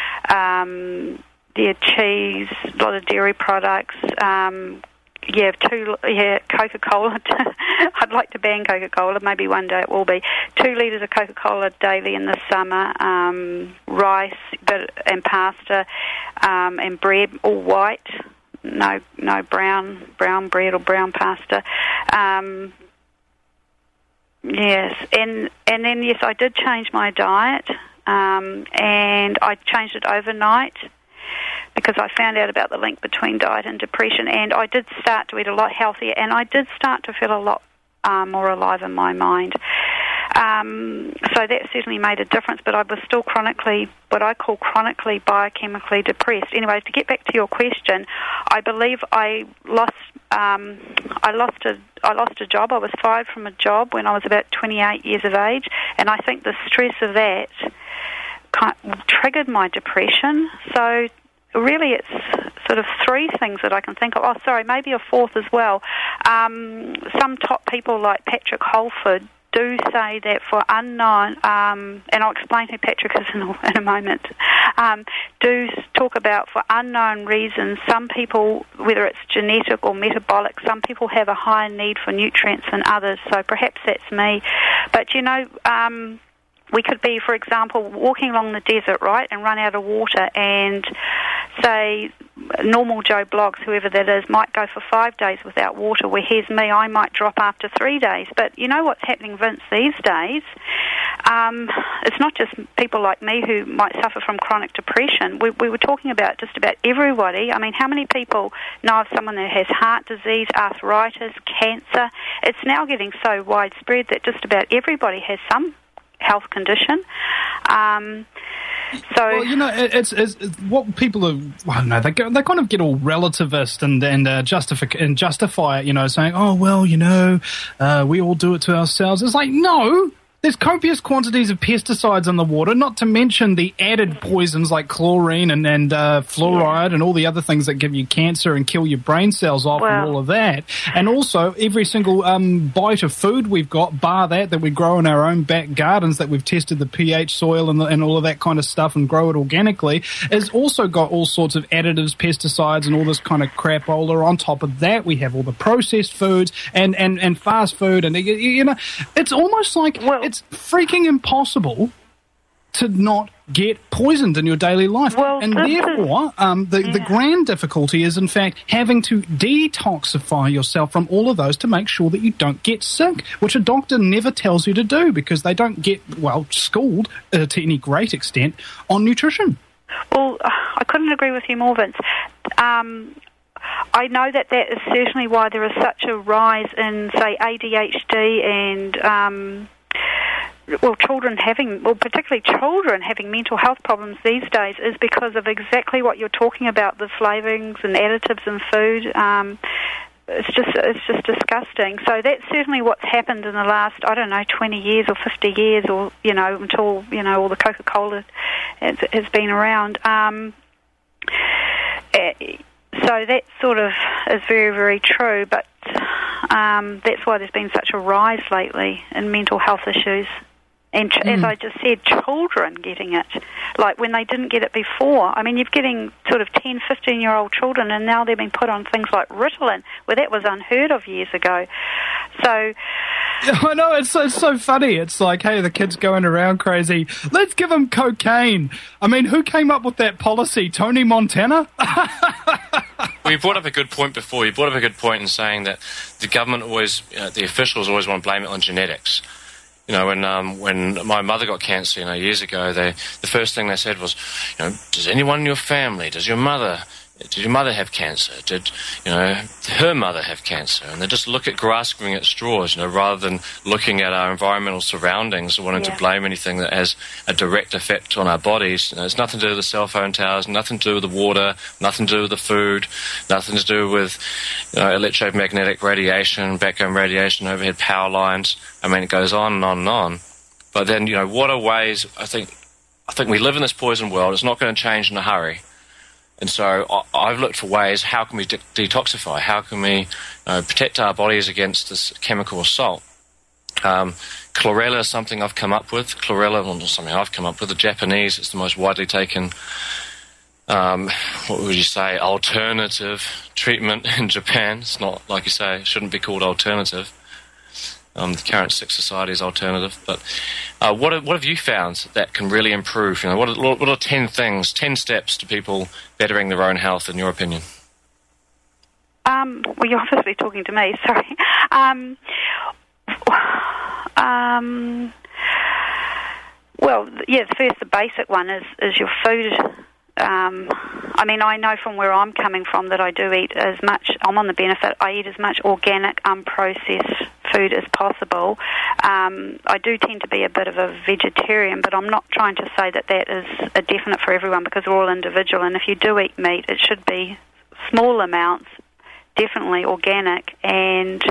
cheese, a lot of dairy products, Coca-Cola. I'd like to ban Coca-Cola. Maybe one day it will be. 2 litres of Coca-Cola daily in the summer. Rice and pasta and bread, all white. No brown bread or brown pasta. Yes, and then yes, I did change my diet, and I changed it overnight, because I found out about the link between diet and depression, and I did start to eat a lot healthier, and I did start to feel a lot more alive in my mind. So that certainly made a difference, but I was still what I call chronically biochemically depressed. Anyway, to get back to your question, I believe I lost a job. I was fired from a job when I was about 28 years of age, and I think the stress of that triggered my depression. So really it's sort of 3 things that I can think of. Oh, sorry, maybe a 4th as well. Some top people like Patrick Holford do say that for unknown, and I'll explain who Patrick is in a moment, do talk about for unknown reasons, some people, whether it's genetic or metabolic, some people have a higher need for nutrients than others, so perhaps that's me. But, you know, we could be, for example, walking along the desert, right, and run out of water, and say normal Joe Bloggs, whoever that is, might go for 5 days without water, where here's me, I might drop after 3 days. But you know what's happening, Vince, these days? It's not just people like me who might suffer from chronic depression. We were talking about just about everybody. I mean, how many people know of someone that has heart disease, arthritis, cancer? It's now getting so widespread that just about everybody has some health condition. Well, you know, it's what people are. Well, no, they kind of get all relativist and justify it. You know, saying, "Oh, well, you know, we all do it to ourselves." It's like, no, there's copious quantities of pesticides in the water, not to mention the added poisons like chlorine and fluoride and all the other things that give you cancer and kill your brain cells off and all of that. And also, every single bite of food we've got, bar that we grow in our own back gardens, that we've tested the pH soil and all of that kind of stuff and grow it organically, has also got all sorts of additives, pesticides and all this kind of crapola. On top of that, we have all the processed foods and fast food, and it's almost like it's freaking impossible to not get poisoned in your daily life. And therefore, the grand difficulty is, in fact, having to detoxify yourself from all of those to make sure that you don't get sick, which a doctor never tells you to do because they don't get, schooled to any great extent on nutrition. Well, I couldn't agree with you more, Vince. I know that is certainly why there is such a rise in, say, ADHD and particularly children having mental health problems these days, is because of exactly what you're talking about, the flavourings and additives in food. It's just disgusting. So that's certainly what's happened in the last, 20 years or 50 years, or until all the Coca-Cola has been around. So that sort of is very, very true, but that's why there's been such a rise lately in mental health issues. And as I just said, children getting it, like when they didn't get it before. I mean, you're getting sort of 10, 15-year-old children, and now they're being put on things like Ritalin, where that was unheard of years ago. So... I know, it's so funny. It's like, hey, the kid's going around crazy. Let's give them cocaine. I mean, who came up with that policy? Tony Montana? Well, you brought up a good point before. You brought up a good point in saying that the government always, the officials always want to blame it on genetics. When my mother got cancer, years ago, the first thing they said was, does anyone in your family, did your mother have cancer? Did, her mother have cancer? And they just look at grasping at straws, rather than looking at our environmental surroundings and wanting to blame anything that has a direct effect on our bodies. It's nothing to do with the cell phone towers, nothing to do with the water, nothing to do with the food, nothing to do with electromagnetic radiation, background radiation, overhead power lines. I mean, it goes on and on and on. But then, what are ways? I think we live in this poison world. It's not going to change in a hurry. And so I've looked for ways, how can we detoxify? How can we protect our bodies against this chemical assault? Chlorella is something I've come up with. The Japanese, it's the most widely taken, alternative treatment in Japan. It's not, like you say, it shouldn't be called alternative. The current sick society is alternative. But what have you found that can really improve? What are 10 steps to people bettering their own health, in your opinion? Well, you're obviously talking to me, sorry. First, the basic one is your food. I know from where I'm coming from that I do eat as much, I'm on the benefit, I eat as much organic, unprocessed food as possible. I do tend to be a bit of a vegetarian, but I'm not trying to say that is a definite for everyone, because we're all individual, and if you do eat meat, it should be small amounts, definitely organic, and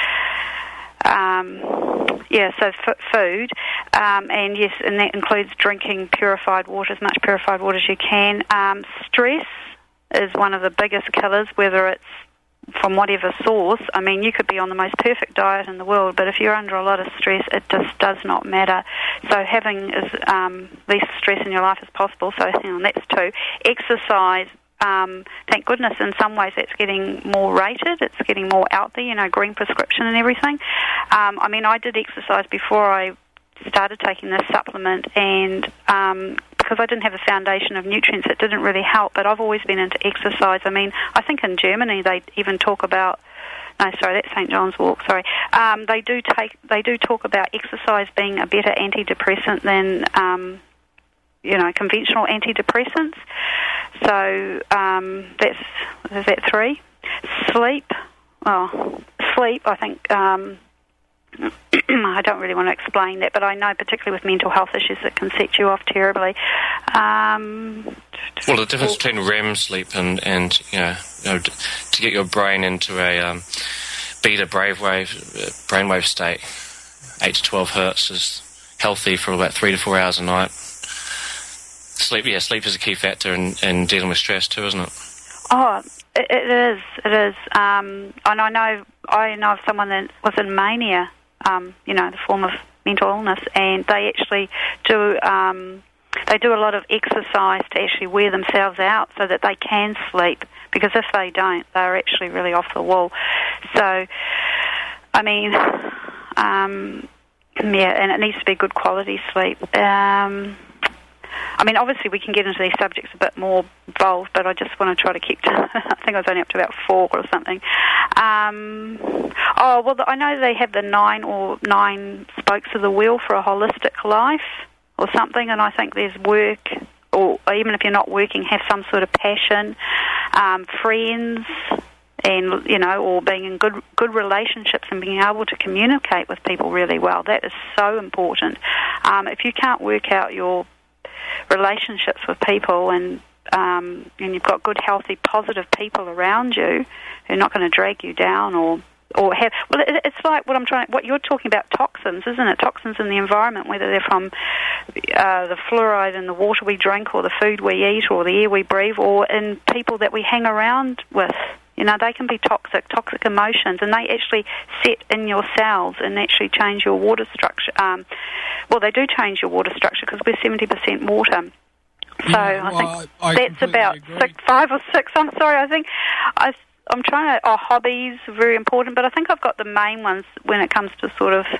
food, and yes, and that includes drinking purified water, as much purified water as you can. Stress is one of the biggest killers, whether it's from whatever source. I mean, you could be on the most perfect diet in the world, but if you're under a lot of stress, it just does not matter. So having as least stress in your life as possible, so that's 2. Exercise. Thank goodness in some ways that's getting more rated, it's getting more out there, green prescription and everything. I did exercise before I started taking this supplement, and because I didn't have a foundation of nutrients, it didn't really help, but I've always been into exercise. I think in Germany they even talk about, no, sorry, that's St. John's Walk, sorry. They do talk about exercise being a better antidepressant than conventional antidepressants. So is that 3? Sleep. I think I don't really want to explain that, but I know particularly with mental health issues it can set you off terribly. The difference between REM sleep and to get your brain into a beta brainwave state, 8 to 12 hertz is healthy for about 3 to 4 hours a night. Sleep is a key factor in dealing with stress too, isn't it? Oh, it is. And I know of someone that was in mania, the form of mental illness, and they actually do a lot of exercise to actually wear themselves out so that they can sleep, because if they don't, they're actually really off the wall. So, I mean, and it needs to be good quality sleep. I mean, obviously we can get into these subjects a bit more involved, but I just want to try to keep to, I think I was only up to about 4 or something. I know they have the 9 spokes of the wheel for a holistic life or something, and I think there's work, or even if you're not working, have some sort of passion, friends, and, or being in good relationships and being able to communicate with people really well. That is so important. If you can't work out your relationships with people and you've got good, healthy, positive people around you who are not going to drag you down or have... Well, it's like what you're talking about, toxins, isn't it? Toxins in the environment, whether they're from the fluoride in the water we drink or the food we eat or the air we breathe or in people that we hang around with. They can be toxic emotions, and they actually set in your cells and actually change your water structure. They do change your water structure because we're 70% water. So I think that's about 5 or 6. I'm sorry, I think I'm trying to... hobbies are very important, but I think I've got the main ones when it comes to sort of...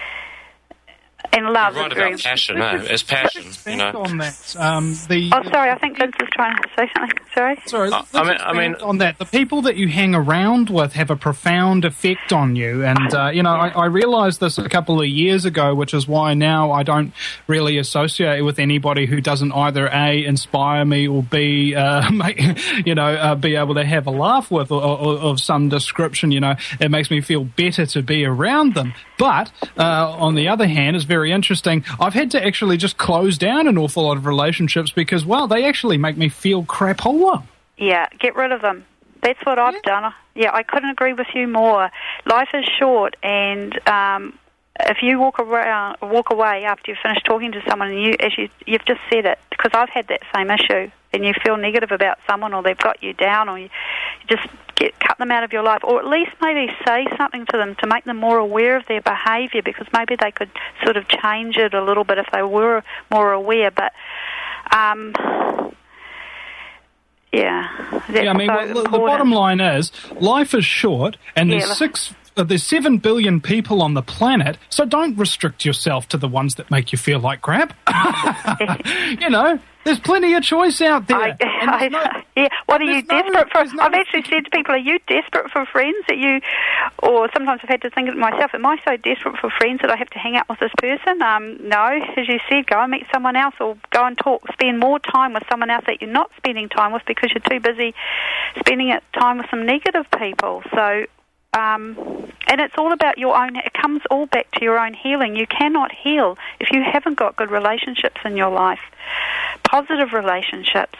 And love. You're right about passion, no? It's passion, On that, sorry, I think Vince was trying to say something. Sorry. I mean, on that, the people that you hang around with have a profound effect on you, and I realised this a couple of years ago, which is why now I don't really associate with anybody who doesn't either A, inspire me, or B, be able to have a laugh with, or of some description. It makes me feel better to be around them. But on the other hand, it's very interesting. I've had to actually just close down an awful lot of relationships because, they actually make me feel crapola. Yeah, get rid of them. That's what I've done. Yeah, I couldn't agree with you more. Life is short, and if you walk away after you've finished talking to someone, and you've just said it, because I've had that same issue, and you feel negative about someone, or they've got you down, or you just cut them out of your life, or at least maybe say something to them to make them more aware of their behaviour, because maybe they could sort of change it a little bit if they were more aware. But the bottom line is life is short, and there's 7 billion people on the planet, so don't restrict yourself to the ones that make you feel like crap. There's plenty of choice out there. What are you desperate for? I've actually said to people, are you desperate for friends or sometimes I've had to think of myself, am I so desperate for friends that I have to hang out with this person? No, as you said, go and meet someone else, or go and spend more time with someone else that you're not spending time with because you're too busy spending time with some negative people. So, and it's all about it comes all back to your own healing. You cannot heal if you haven't got good relationships in your life, positive relationships.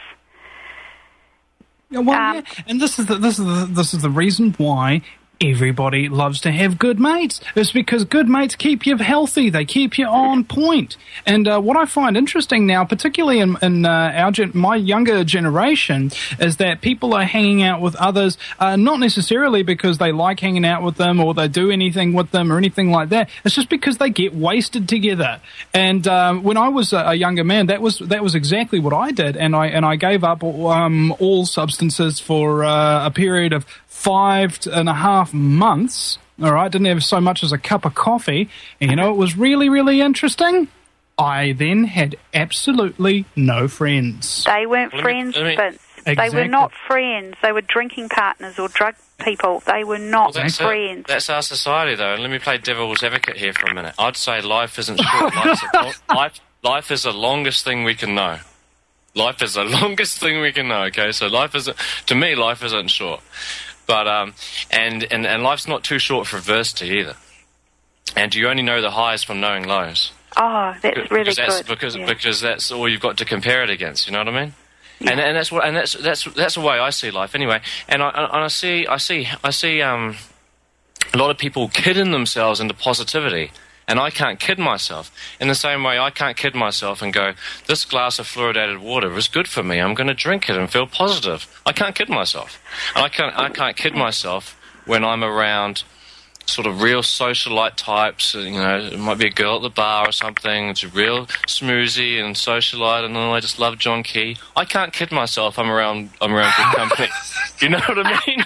And this is the reason why everybody loves to have good mates. It's because good mates keep you healthy. They keep you on point. And what I find interesting now, particularly in my younger generation, is that people are hanging out with others, not necessarily because they like hanging out with them or they do anything with them or anything like that. It's just because they get wasted together. And when I was a younger man, that was exactly what I did. And I gave up all substances for a period of 5.5 months. All right, didn't have so much as a cup of coffee. And it was really, really interesting. I then had absolutely no friends. They weren't friends, Vince. Exactly. They were not friends. They were drinking partners or drug people. They were not friends. That's our society, though. And let me play devil's advocate here for a minute. I'd say life isn't short. Life is the longest thing we can know. Life is the longest thing we can know, okay? So life isn't short. But and life's not too short for adversity either. And you only know the highs from knowing lows. Oh, that's really good. Because that's all you've got to compare it against. You know what I mean? Yeah. And that's the way I see life anyway. And I see a lot of people kidding themselves into positivity. And I can't kid myself. In the same way, I can't kid myself and go, this glass of fluoridated water is good for me. I'm going to drink it and feel positive. I can't kid myself. And I can't kid myself when I'm around sort of real socialite types. You know, it might be a girl at the bar or something. It's a real smoozy and socialite, and I just love John Key. I can't kid myself. I'm around good company. You know what I mean?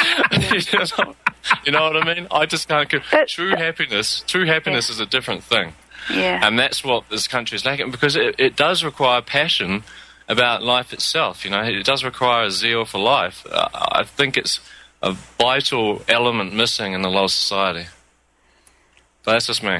You know what I mean? I just can't kid. True happiness is a different thing. Yeah. And that's what this country is lacking, because it does require passion about life itself. You know, it does require a zeal for life. I think it's a vital element missing in the whole society. But that's just me.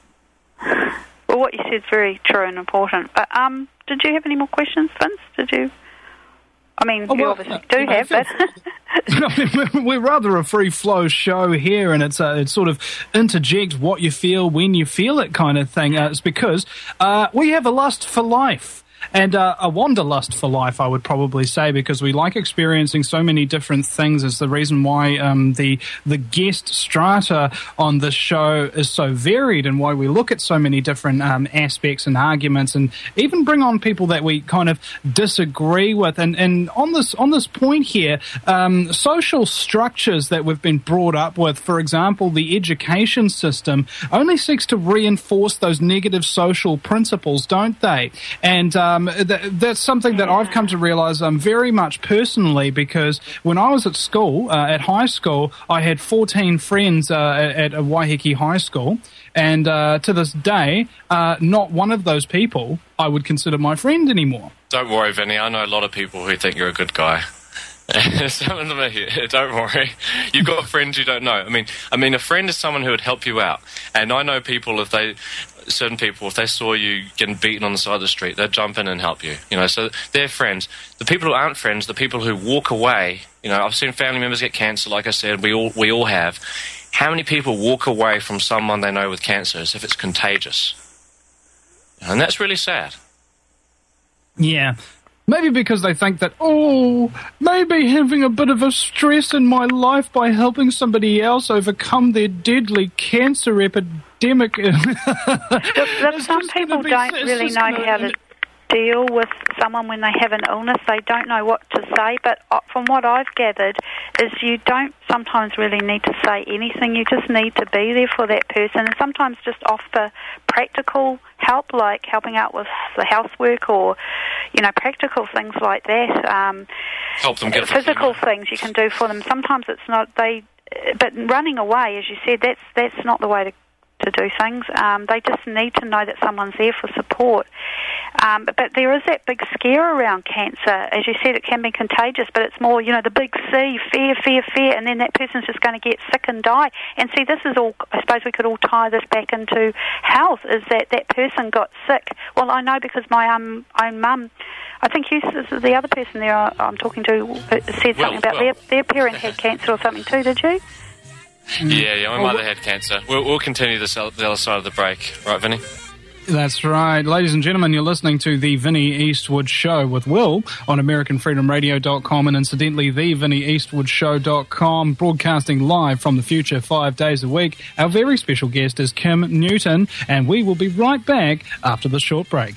Well, what you said is very true and important. But did you have any more questions, Vince? Did you? I mean, you obviously do have, but... We're rather a free-flow show here, and it's sort of interject what you feel when you feel it kind of thing. It's because we have a lust for life. And a wanderlust for life, I would probably say, because we like experiencing so many different things. Is the reason why the guest strata on this show is so varied, and why we look at so many different aspects and arguments, and even bring on people that we kind of disagree with. And on this point here, social structures that we've been brought up with, for example, the education system, only seeks to reinforce those negative social principles, don't they? And that's something that I've come to realize very much personally, because when I was at school, at high school, I had 14 friends at Waiheke High School, and to this day, not one of those people I would consider my friend anymore. Don't worry, Vinny. I know a lot of people who think you're a good guy. Some of them are here. Don't worry. You've got friends you don't know. I mean, a friend is someone who would help you out. And I know people, certain people, if they saw you getting beaten on the side of the street, they'd jump in and help you. You know, so they're friends. The people who aren't friends, the people who walk away. You know, I've seen family members get cancer. Like I said, we all have. How many people walk away from someone they know with cancer as if it's contagious? And that's really sad. Yeah. Maybe because they think that, maybe having a bit of a stress in my life by helping somebody else overcome their deadly cancer epidemic. Look, some people don't really know how to deal with someone when they have an illness. They don't know what to say, but from what I've gathered is you don't sometimes really need to say anything. You just need to be there for that person, and sometimes just offer practical help, like helping out with the housework, or practical things like that. Help them get physical things you can do for them. Sometimes it's not but running away, as you said, that's not the way to do things. They just need to know that someone's there for support. But there is that big scare around cancer. As you said, it can be contagious, but it's more, the big C, fear, and then that person's just going to get sick and die. And see, this is all, I suppose we could all tie this back into health, is that person got sick. Well, I know because my own mum, I think the other person there I'm talking to said something about their parent had cancer or something too, did you? Yeah, my mother had cancer. We'll continue this the other side of the break. Right, Vinny? That's right. Ladies and gentlemen, you're listening to The Vinnie Eastwood Show with Will on AmericanFreedomRadio.com, and incidentally, TheVinnieEastwoodShow.com, broadcasting live from the future 5 days a week. Our very special guest is Kim Newton, and we will be right back after this short break.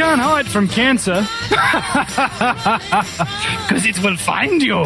can't hide from cancer. Because it will find you.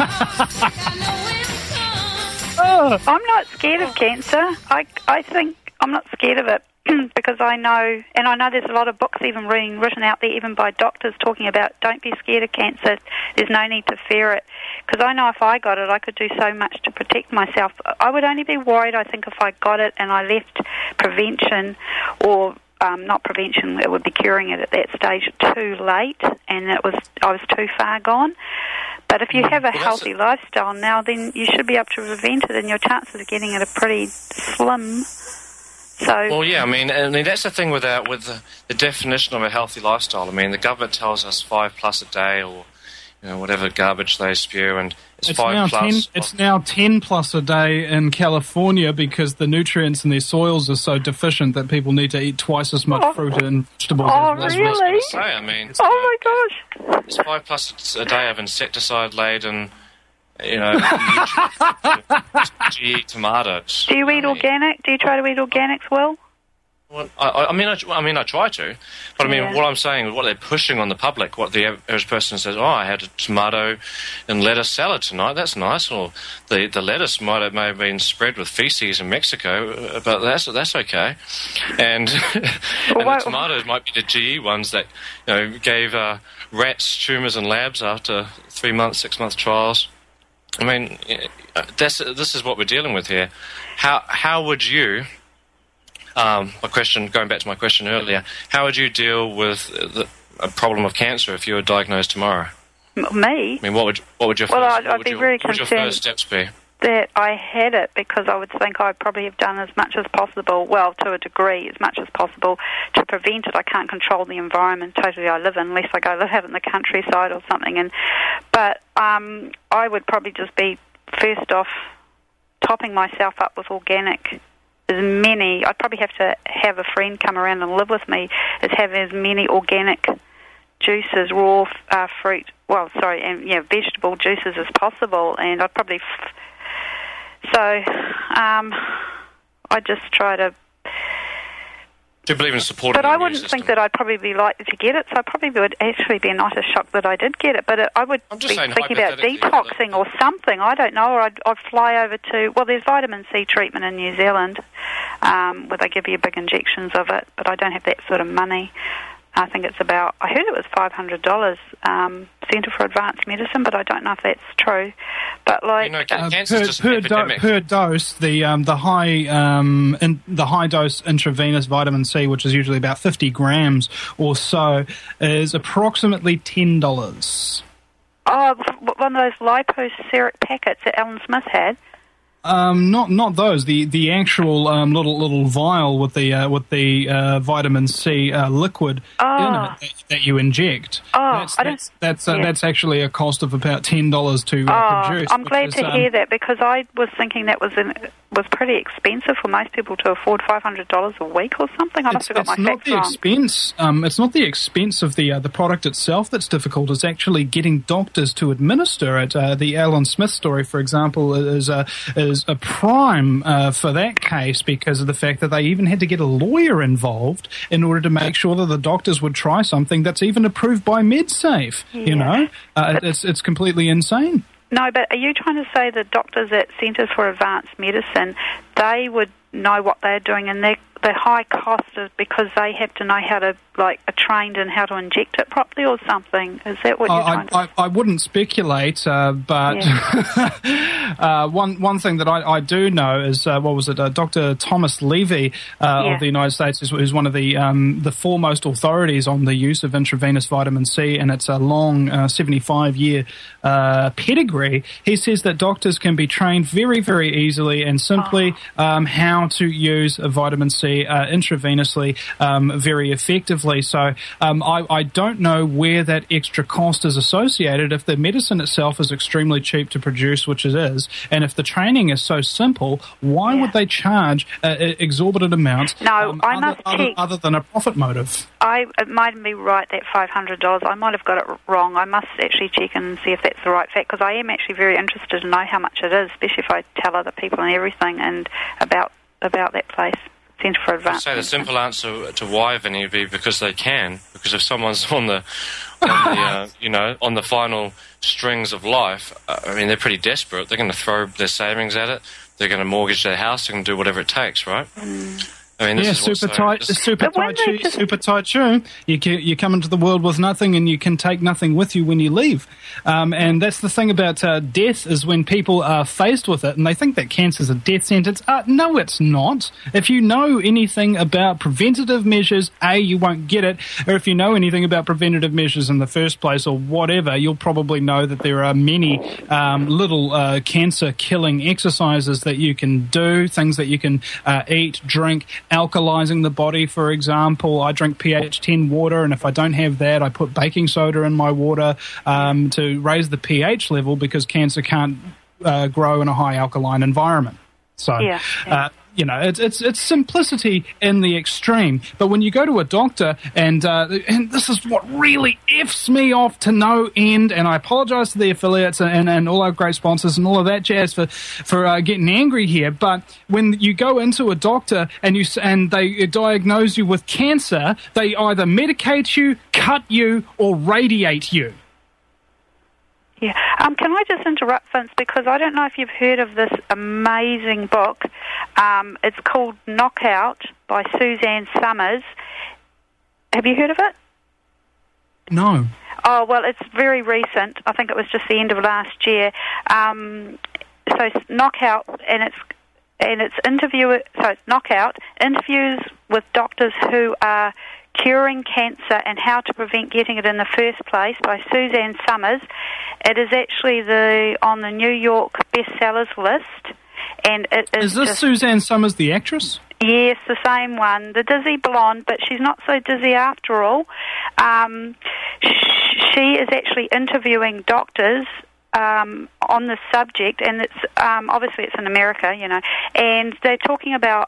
I'm not scared of cancer. I think I'm not scared of it because I know there's a lot of books even being written out there, even by doctors, talking about don't be scared of cancer. There's no need to fear it. Because I know if I got it, I could do so much to protect myself. I would only be worried, I think, if I got it and I left prevention or not prevention, it would be curing it at that stage too late, and I was too far gone. But if you have a healthy lifestyle now, then you should be able to prevent it, and your chances of getting it are pretty slim. So, well, yeah, I mean that's the thing with the definition of a healthy lifestyle. I mean, the government tells us 5+ a day, or whatever garbage they spew, and it's 5+. It's now 10+ a day in California because the nutrients in their soils are so deficient that people need to eat twice as much fruit and vegetables. Oh, as really? That's what I was going to say. I mean, oh my gosh! It's 5+ a day of insecticide-laden, GE tomatoes. Do you eat organic? Do you try to eat organics, Will? Well, I mean, I try to, but I mean, what I'm saying is what they're pushing on the public. What the average person says, I had a tomato and lettuce salad tonight. That's nice. Or the lettuce may have been spread with feces in Mexico, but that's okay. And the tomatoes might be the GE ones that gave rats tumours in labs after 3-month, 6-month trials. I mean, this is what we're dealing with here. How would you? Going back to my question earlier, how would you deal with a problem of cancer if you were diagnosed tomorrow? Me? I mean, what would your first steps be? That I had it, because I would think I'd probably have done as much as possible, well, to a degree, as much as possible to prevent it. I can't control the environment totally I live in, unless I go live out in the countryside or something. But I would probably just be, first off, topping myself up with organic. I'd probably have to have a friend come around and live with me, have as many organic juices, raw fruit, and vegetable juices as possible. And I'd probably, I just try to. Do you believe in supporting? But I wouldn't think that I'd probably be likely to get it, so I probably would actually be not as shocked that I did get it. But I would be thinking about detoxing or something. I don't know. Or I'd fly over to. Well, there's vitamin C treatment in New Zealand, where they give you big injections of it. But I don't have that sort of money. I think it's about. I heard it was $500. Centre for Advanced Medicine, but I don't know if that's true. But per dose, the high dose intravenous vitamin C, which is usually about 50 grams or so, is approximately $10. Oh, one of those liposeric packets that Alan Smith had. Not those. The actual little vial with the vitamin C liquid in it that you inject. That's actually a cost of about $10 to produce. I'm glad to hear that, because I was thinking that was pretty expensive for most people to afford $500 a week or something. I must have got my facts wrong. It's not the expense of the product itself that's difficult. It's actually getting doctors to administer it. The Alan Smith story, for example, is a prime for that case, because of the fact that they even had to get a lawyer involved in order to make sure that the doctors would try something that's even approved by MedSafe. Yeah. It's completely insane. No, but are you trying to say that doctors at Centres for Advanced Medicine, they would know what they're doing, and the high cost is because they have to know how to, are trained in how to inject it properly or something? Is that what you're trying to say? I wouldn't speculate, but one thing that I do know is, Dr. Thomas Levy of the United States, who's one of the foremost authorities on the use of intravenous vitamin C, and it's a long 75-year pedigree. He says that doctors can be trained very, very easily and simply how to use a vitamin C intravenously very effectively. So I don't know where that extra cost is associated. If the medicine itself is extremely cheap to produce, which it is, and if the training is so simple, why would they charge exorbitant amounts other than a profit motive? It might be right, that $500. I might have got it wrong. I must actually check and see if that's the right fact, because I am actually very interested to know how much it is, especially if I tell other people and everything and about that place. Centre for I'd Advanced say the Medicine. simple answer to why, Vinny, would be because they can. Because if someone's on the final strings of life, I mean, they're pretty desperate. They're going to throw their savings at it. They're going to mortgage their house. They're going to do whatever it takes, right? I mean, this is super tight shoe. You come into the world with nothing, and you can take nothing with you when you leave. And that's the thing about death, is when people are faced with it and they think that cancer is a death sentence. No, it's not. If you know anything about preventative measures, you won't get it. Or if you know anything about preventative measures in the first place or whatever, you'll probably know that there are many little cancer-killing exercises that you can do, things that you can eat, drink, alkalizing the body, for example. I drink pH 10 water, and if I don't have that, I put baking soda in my water to raise the pH level, because cancer can't grow in a high alkaline environment. So, it's simplicity in the extreme. But when you go to a doctor, and this is what really F's me off to no end, and I apologise to the affiliates and all our great sponsors and all of that jazz for getting angry here, but when you go into a doctor and they diagnose you with cancer, they either medicate you, cut you, or radiate you. Yeah. Can I just interrupt, Vince, because I don't know if you've heard of this amazing book. It's called Knockout by Suzanne Summers. Have you heard of it? No. Oh, well, it's very recent. I think it was just the end of last year. So it's Knockout, and it's Knockout, interviews with doctors who are curing cancer and how to prevent getting it in the first place, by Suzanne Summers. It is actually on the New York bestsellers list, and it is this Suzanne Summers, the actress? Yes, the same one, the dizzy blonde, but she's not so dizzy after all. She is actually interviewing doctors on the subject, and it's obviously it's in America, and they're talking about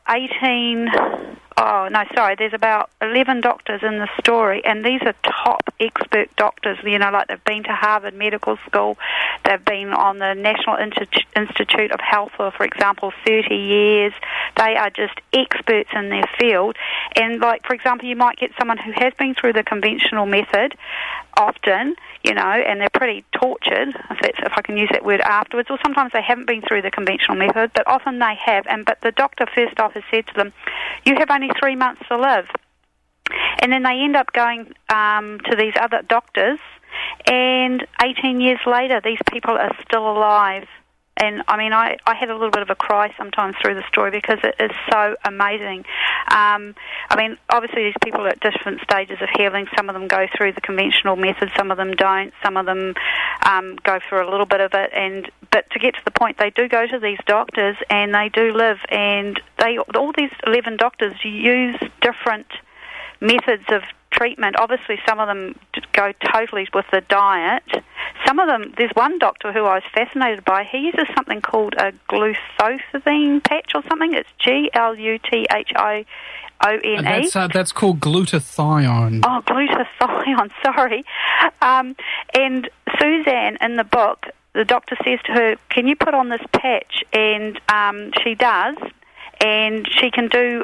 there's about 11 doctors in the story, and these are top expert doctors, like they've been to Harvard Medical School, they've been on the National Institute of Health for example, 30 years. They are just experts in their field, and for example, you might get someone who has been through the conventional method often, and they're pretty tortured, if I can use that word, afterwards, or sometimes they haven't been through the conventional method, but often they have, but the doctor first off has said to them, you have only 3 months to live. And then they end up going to these other doctors, and 18 years later, these people are still alive. And, I mean, I had a little bit of a cry sometimes through the story, because it is so amazing. I mean, obviously these people are at different stages of healing. Some of them go through the conventional method, some of them don't. Some of them go through a little bit of it. But to get to the point, they do go to these doctors, and they do live. And all these 11 doctors use different methods of treatment. Obviously, some of them go totally with the diet. Some of them, there's one doctor who I was fascinated by. He uses something called a glutathione patch or something. It's Gluthione. That's called glutathione. Oh, glutathione, sorry. And Suzanne, in the book, the doctor says to her, can you put on this patch? And she does. And she can do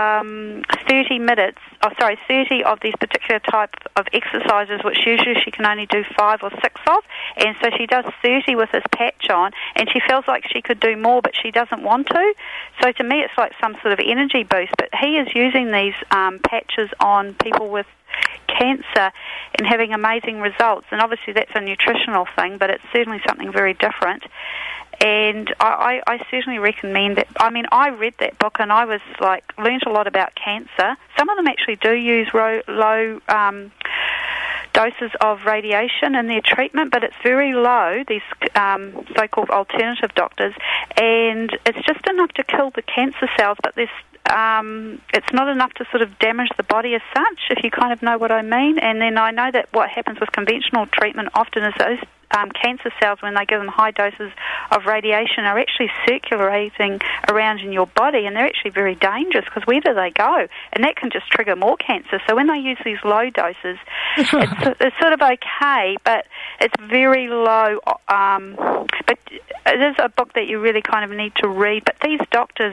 30 of these particular type of exercises, which usually she can only do 5 or 6 of. And so she does 30 with this patch on, and she feels like she could do more, but she doesn't want to. So to me, it's like some sort of energy boost. But he is using these patches on people with cancer and having amazing results. And obviously that's a nutritional thing, but it's certainly something very different. And I certainly recommend that. I mean, I read that book and I was learned a lot about cancer. Some of them actually do use low doses of radiation in their treatment, but it's very low, these so-called alternative doctors, and it's just enough to kill the cancer cells, but it's not enough to sort of damage the body as such, if you kind of know what I mean. And then I know that what happens with conventional treatment often is those cancer cells, when they give them high doses of radiation, are actually circulating around in your body, and they're actually very dangerous, because where do they go? And that can just trigger more cancer. So when they use these low doses, it's sort of okay, but it's very low. But it is a book that you really kind of need to read. But these doctors are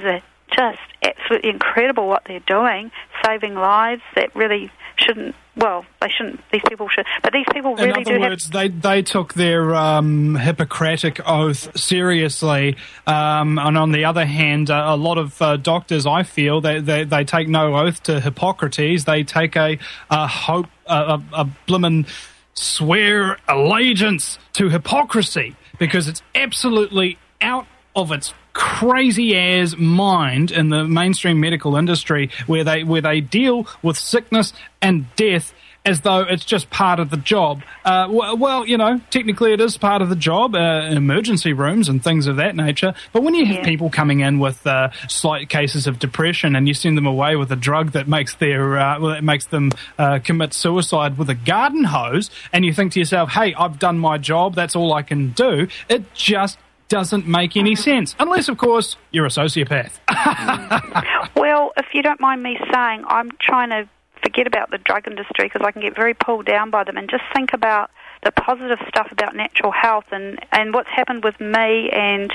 just absolutely incredible what they're doing, saving lives that really shouldn't. Well, they shouldn't. These people should, but these people really do. In other words, they took their Hippocratic oath seriously, and on the other hand, a lot of doctors, I feel, they take no oath to Hippocrates. They take a blimmin' swear allegiance to hypocrisy because it's absolutely out of its crazy ass mind in the mainstream medical industry where they deal with sickness and death as though it's just part of the job. Well, you know, technically it is part of the job, emergency rooms and things of that nature. But when you have people coming in with slight cases of depression and you send them away with a drug that makes them commit suicide with a garden hose, and you think to yourself, hey, I've done my job, that's all I can do, it just doesn't make any sense. Unless, of course, you're a sociopath. Well, if you don't mind me saying, I'm trying to forget about the drug industry because I can get very pulled down by them and just think about the positive stuff about natural health and what's happened with me. And,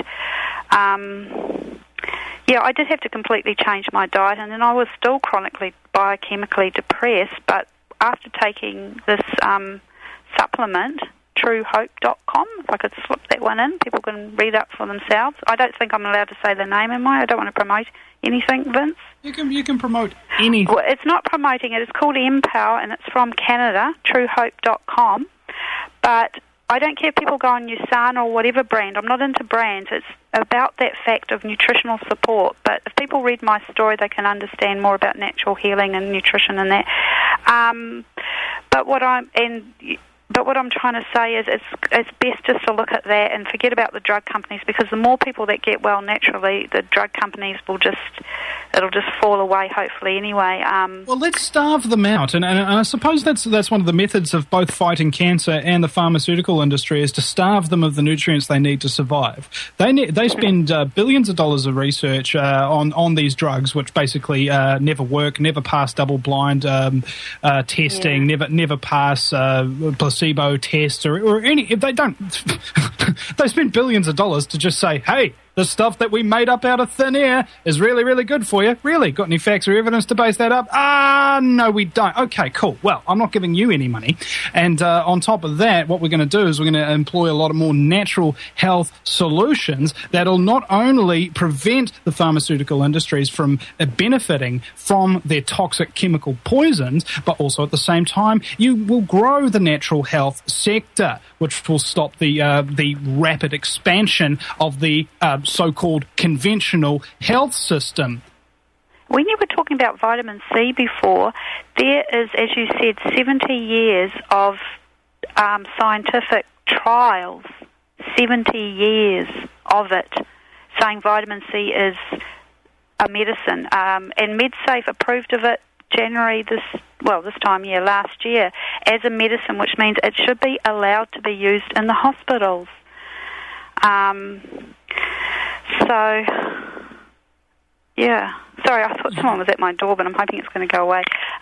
I did have to completely change my diet, and then I was still chronically biochemically depressed. But after taking this supplement, truehope.com, if I could slip that one in, people can read up for themselves. I don't think I'm allowed to say the name, am I? I don't want to promote anything, Vince. You can promote anything. Well, it's not promoting it. It's called Empower, and it's from Canada, truehope.com. But I don't care if people go on Usana or whatever brand. I'm not into brands. It's about that fact of nutritional support. But if people read my story, they can understand more about natural healing and nutrition and that. But what I'm trying to say is it's best just to look at that and forget about the drug companies, because the more people that get well naturally, the drug companies it'll just fall away, hopefully, anyway. Well, let's starve them out. And I suppose that's one of the methods of both fighting cancer and the pharmaceutical industry is to starve them of the nutrients they need to survive. They spend billions of dollars of research on these drugs, which basically never work, never pass double-blind testing, never pass placebo tests or any. If they don't, they spend billions of dollars to just say, hey, the stuff that we made up out of thin air is really, really good for you. Really? Got any facts or evidence to base that up? No, we don't. Okay, cool. Well, I'm not giving you any money. And on top of that, what we're going to do is we're going to employ a lot of more natural health solutions that'll not only prevent the pharmaceutical industries from benefiting from their toxic chemical poisons, but also at the same time, you will grow the natural health sector, which will stop the rapid expansion of the so-called conventional health system. When you were talking about vitamin C before, there is, as you said, 70 years of scientific trials, 70 years of it, saying vitamin C is a medicine. And MedSafe approved of it last year, as a medicine, which means it should be allowed to be used in the hospitals. Sorry, I thought someone was at my door, but I'm hoping it's going to go away.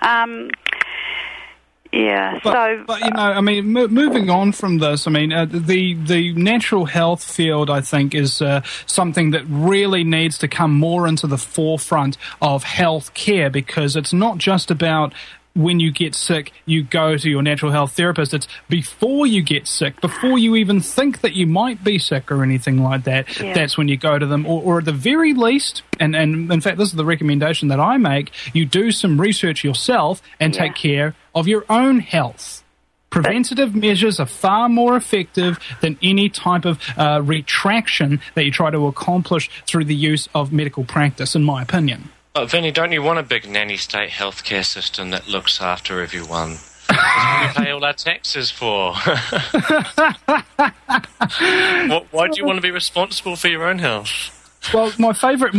But you know, I mean, moving on from this, I mean, the natural health field, I think, is something that really needs to come more into the forefront of health care, because it's not just about when you get sick, you go to your natural health therapist. It's before you get sick, before you even think that you might be sick or anything like that. Yeah. That's when you go to them. Or at the very least, and in fact, this is the recommendation that I make, you do some research yourself and take care of your own health. Preventative measures are far more effective than any type of retraction that you try to accomplish through the use of medical practice, in my opinion. But Vinny, don't you want a big nanny state healthcare system that looks after everyone? That's what we pay all our taxes for. Why do you want to be responsible for your own health? Well, my favourite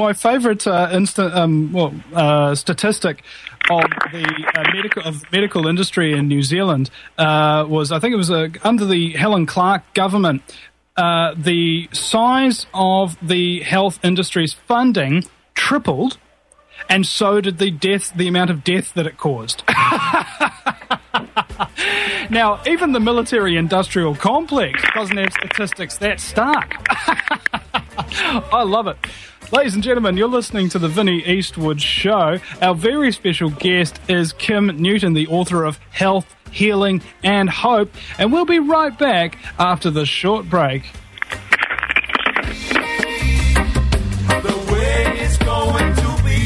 statistic of the medical industry in New Zealand was, I think it was under the Helen Clark government, the size of the health industry's funding tripled. And so did the amount of death that it caused. Now, even the military-industrial complex doesn't have statistics that stark. I love it. Ladies and gentlemen, you're listening to the Vinnie Eastwood Show. Our very special guest is Kim Newton, the author of Health, Healing and Hope. And we'll be right back after this short break. The way it's going to be.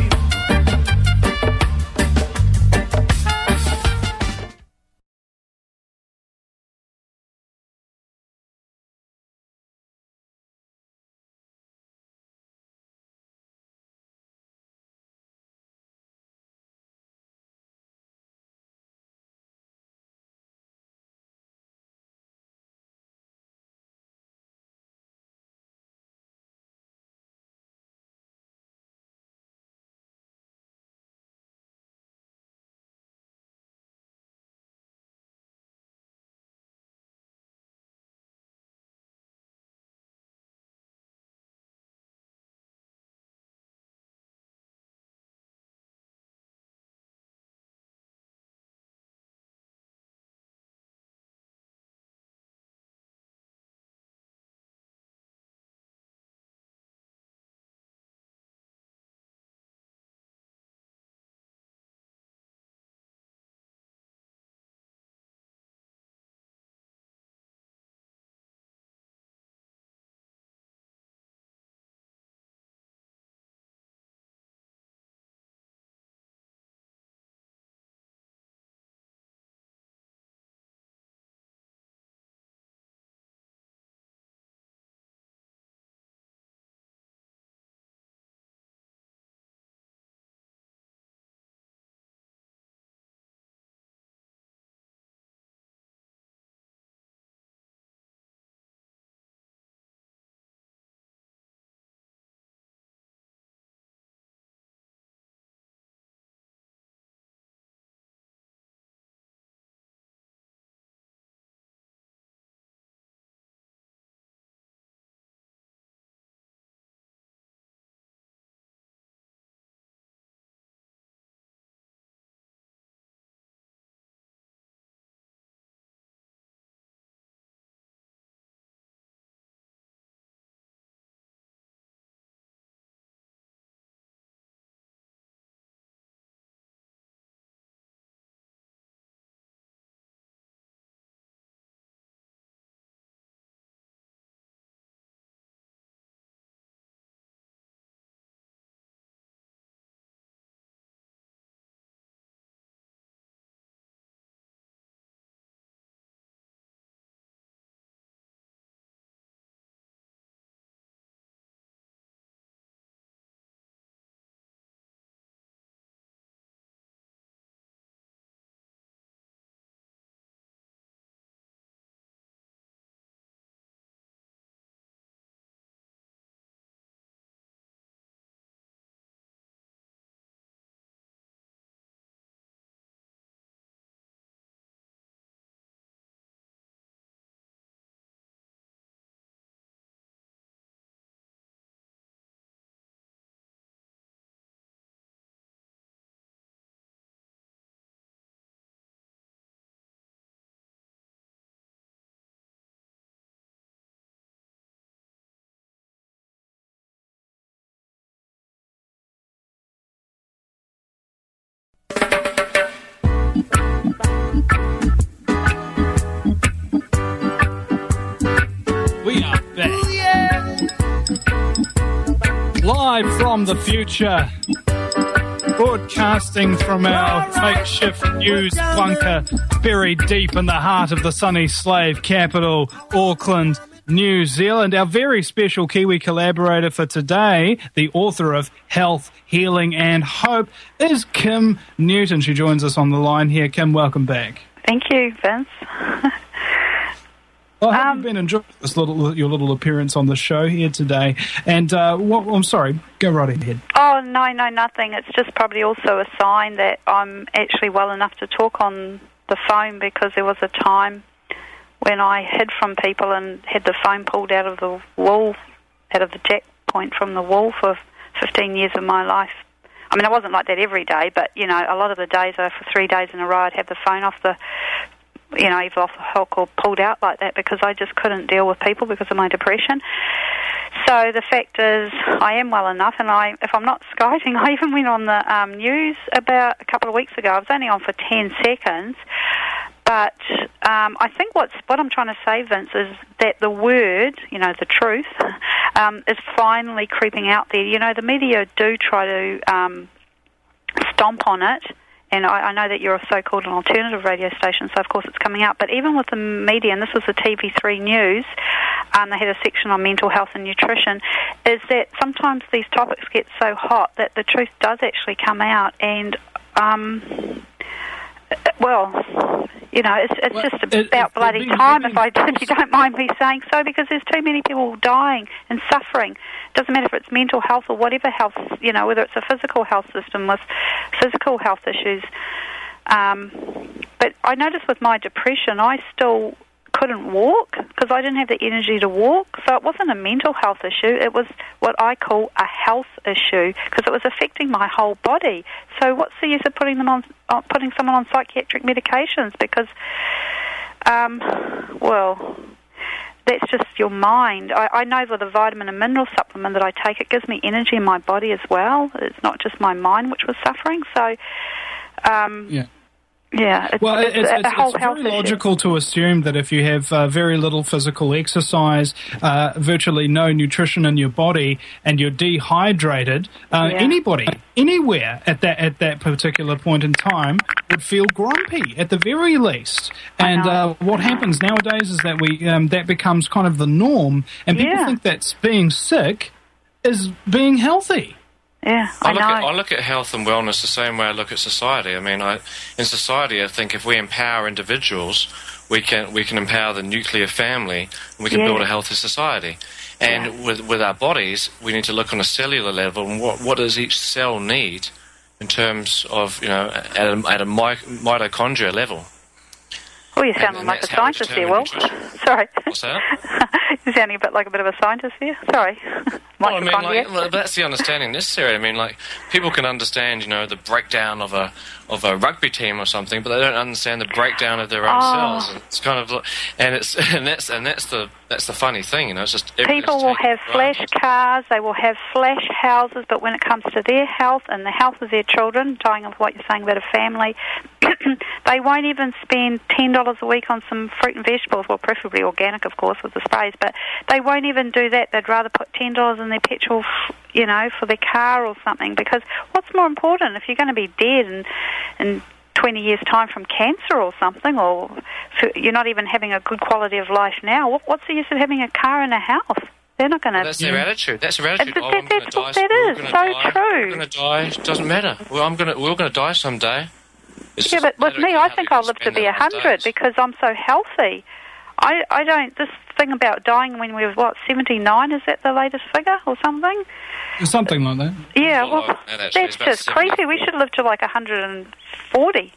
We are back. Live from the future. Broadcasting from our makeshift news bunker buried deep in the heart of the sunny slave capital, Auckland, New Zealand. Our very special Kiwi collaborator for today, the author of Health, Healing and Hope, is Kim Newton. She joins us on the line here. Kim, welcome back. Thank you, Vince. Well, how have you been enjoying your little appearance on the show here today? And I'm sorry, go right ahead. Oh, no, nothing. It's just probably also a sign that I'm actually well enough to talk on the phone, because there was a time when I hid from people and had the phone pulled out of the wall, out of the jack point from the wall for 15 years of my life. I mean, I wasn't like that every day, but, you know, a lot of the days, for 3 days in a row, I'd have the phone off the, you know, either off the hook or pulled out like that, because I just couldn't deal with people because of my depression. So the fact is, I am well enough, and if I'm not skiting, I even went on the news about a couple of weeks ago. I was only on for 10 seconds. But I think what I'm trying to say, Vince, is that the word, the truth, is finally creeping out there. The media do try to stomp on it, and I know that you're a so-called an alternative radio station, so of course it's coming out. But even with the media, and this was the TV3 News, they had a section on mental health and nutrition, is that sometimes these topics get so hot that the truth does actually come out, and it's just about bloody time, if you don't mind me saying so, because there's too many people dying and suffering. Doesn't matter if it's mental health or whatever health, whether it's a physical health system with physical health issues. But I noticed with my depression, I still couldn't walk because I didn't have the energy to walk. So it wasn't a mental health issue. It was what I call a health issue because it was affecting my whole body. So what's the use of putting someone on psychiatric medications? Because, that's just your mind. I know with the vitamin and mineral supplement that I take, it gives me energy in my body as well. It's not just my mind which was suffering. So, yeah, it's very logical to assume that if you have very little physical exercise, virtually no nutrition in your body, and you're dehydrated, anybody, anywhere at that particular point in time would feel grumpy at the very least. And what happens nowadays is that that becomes kind of the norm, and people think that being sick is being healthy. Yeah, I look at health and wellness the same way I look at society. I mean, in society, I think if we empower individuals, we can empower the nuclear family, and we can build a healthy society. And with our bodies, we need to look on a cellular level and what does each cell need in terms of at a mitochondria level. Oh, you're sounding like a scientist here, Will. Sorry. What's that? You're sounding a bit of a scientist here. Sorry. Well, that's the understanding necessary. I mean, people can understand, the breakdown of a rugby team or something, but they don't understand the breakdown of their own cells. And it's kind of, that's the funny thing, It's just people will have flash cars, they will have flash houses, but when it comes to their health and the health of their children, tying off what you're saying about a family, they won't even spend $10 a week on some fruit and vegetables, well, preferably organic, of course, with the sprays, but they won't even do that. They'd rather put $10 in their petrol, for their car or something, because what's more important if you're going to be dead in 20 years' time from cancer or something, or you're not even having a good quality of life now, what's the use of having a car and a house? They're not going to... That's their attitude. That's their attitude. That's what that is. So true. We're going to die. It doesn't matter. We're going to die someday. But with me, I think I'll live to be 100 because I'm so healthy. I don't... This thing about dying when we're, 79? Is that the latest figure or something? Something like that. Yeah, well, that's just creepy. We should live to 140.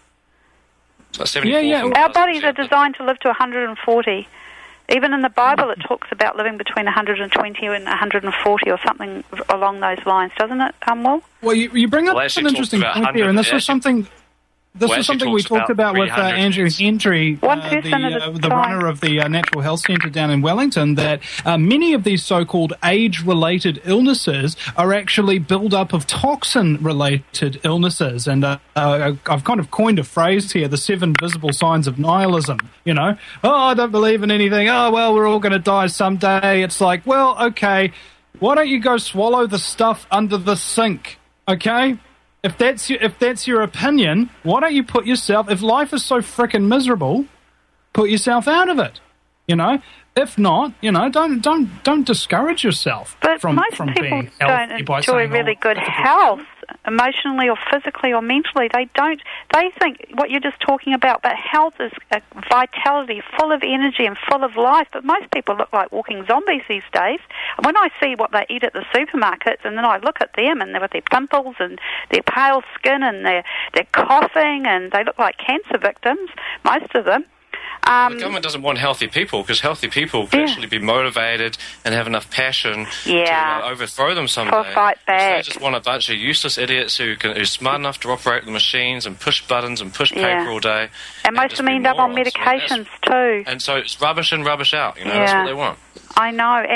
Our bodies are designed to live to 140. Even in the Bible, it talks about living between 120 and 140 or something along those lines, doesn't it, Will? Well, you bring up an interesting point here, and this was something... This is something we talked about with Andrew Hendry, the runner of the Natural Health Centre down in Wellington, that many of these so-called age-related illnesses are actually build-up of toxin-related illnesses. And I've kind of coined a phrase here, the 7 visible signs of nihilism. Oh, I don't believe in anything. Oh, well, we're all going to die someday. It's like, well, okay, why don't you go swallow the stuff under the sink, okay? If that's your opinion, why don't you put yourself? If life is so frickin' miserable, put yourself out of it. If not, don't discourage yourself from being healthy by saying, don't enjoy really good health, emotionally or physically or mentally. They think what you're just talking about, but health is a vitality, full of energy and full of life. But most people look like walking zombies these days. When I see what they eat at the supermarkets, and then I look at them, and they're with their pimples and their pale skin, and they're coughing, and they look like cancer victims, most of them. The government doesn't want healthy people because healthy people can actually be motivated and have enough passion to overthrow them someday. Or fight back. They just want a bunch of useless idiots who's smart enough to operate the machines and push buttons and push paper all day. And most of them end up on medications too. And so it's rubbish in, rubbish out. That's what they want. I know, and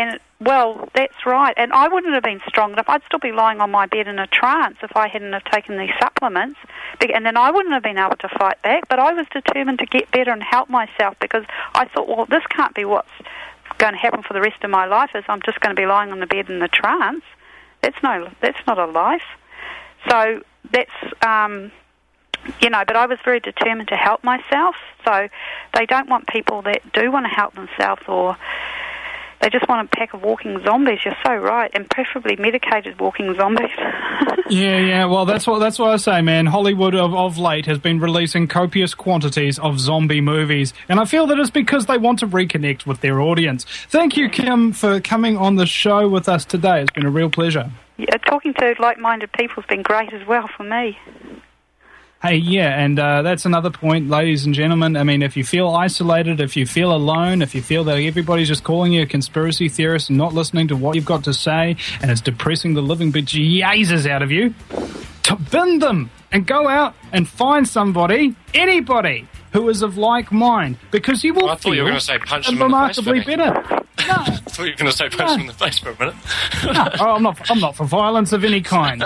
Well, that's right. And I wouldn't have been strong enough. I'd still be lying on my bed in a trance if I hadn't have taken these supplements. And then I wouldn't have been able to fight back. But I was determined to get better and help myself because I thought, well, this can't be what's going to happen for the rest of my life, is I'm just going to be lying on the bed in a trance. That's not a life. So that's... but I was very determined to help myself. So they don't want people that do want to help themselves, or they just want a pack of walking zombies. You're so right, and preferably medicated walking zombies. Yeah. Well, that's what I say, man. Hollywood of late has been releasing copious quantities of zombie movies, and I feel that it's because they want to reconnect with their audience. Thank you, Kim, for coming on the show with us today. It's been a real pleasure. Yeah, talking to like-minded people has been great as well for me. Hey, yeah, and that's another point, ladies and gentlemen. I mean, if you feel isolated, if you feel alone, if you feel that everybody's just calling you a conspiracy theorist and not listening to what you've got to say, and it's depressing the living bejesus out of you, to bin them and go out and find somebody, anybody, who is of like mind, because you will I thought you were going to say punch them remarkably in the face, better. No. I thought you were going to say punch them in the face for a minute. No, I'm not for violence of any kind.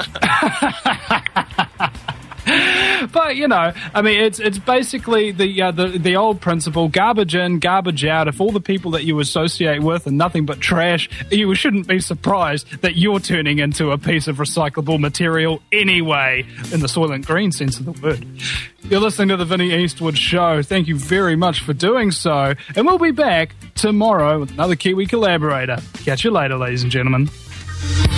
But, I mean, it's basically the old principle, garbage in, garbage out. If all the people that you associate with are nothing but trash, you shouldn't be surprised that you're turning into a piece of recyclable material anyway, in the Soylent Green sense of the word. You're listening to the Vinnie Eastwood Show. Thank you very much for doing so. And we'll be back tomorrow with another Kiwi collaborator. Catch you later, ladies and gentlemen.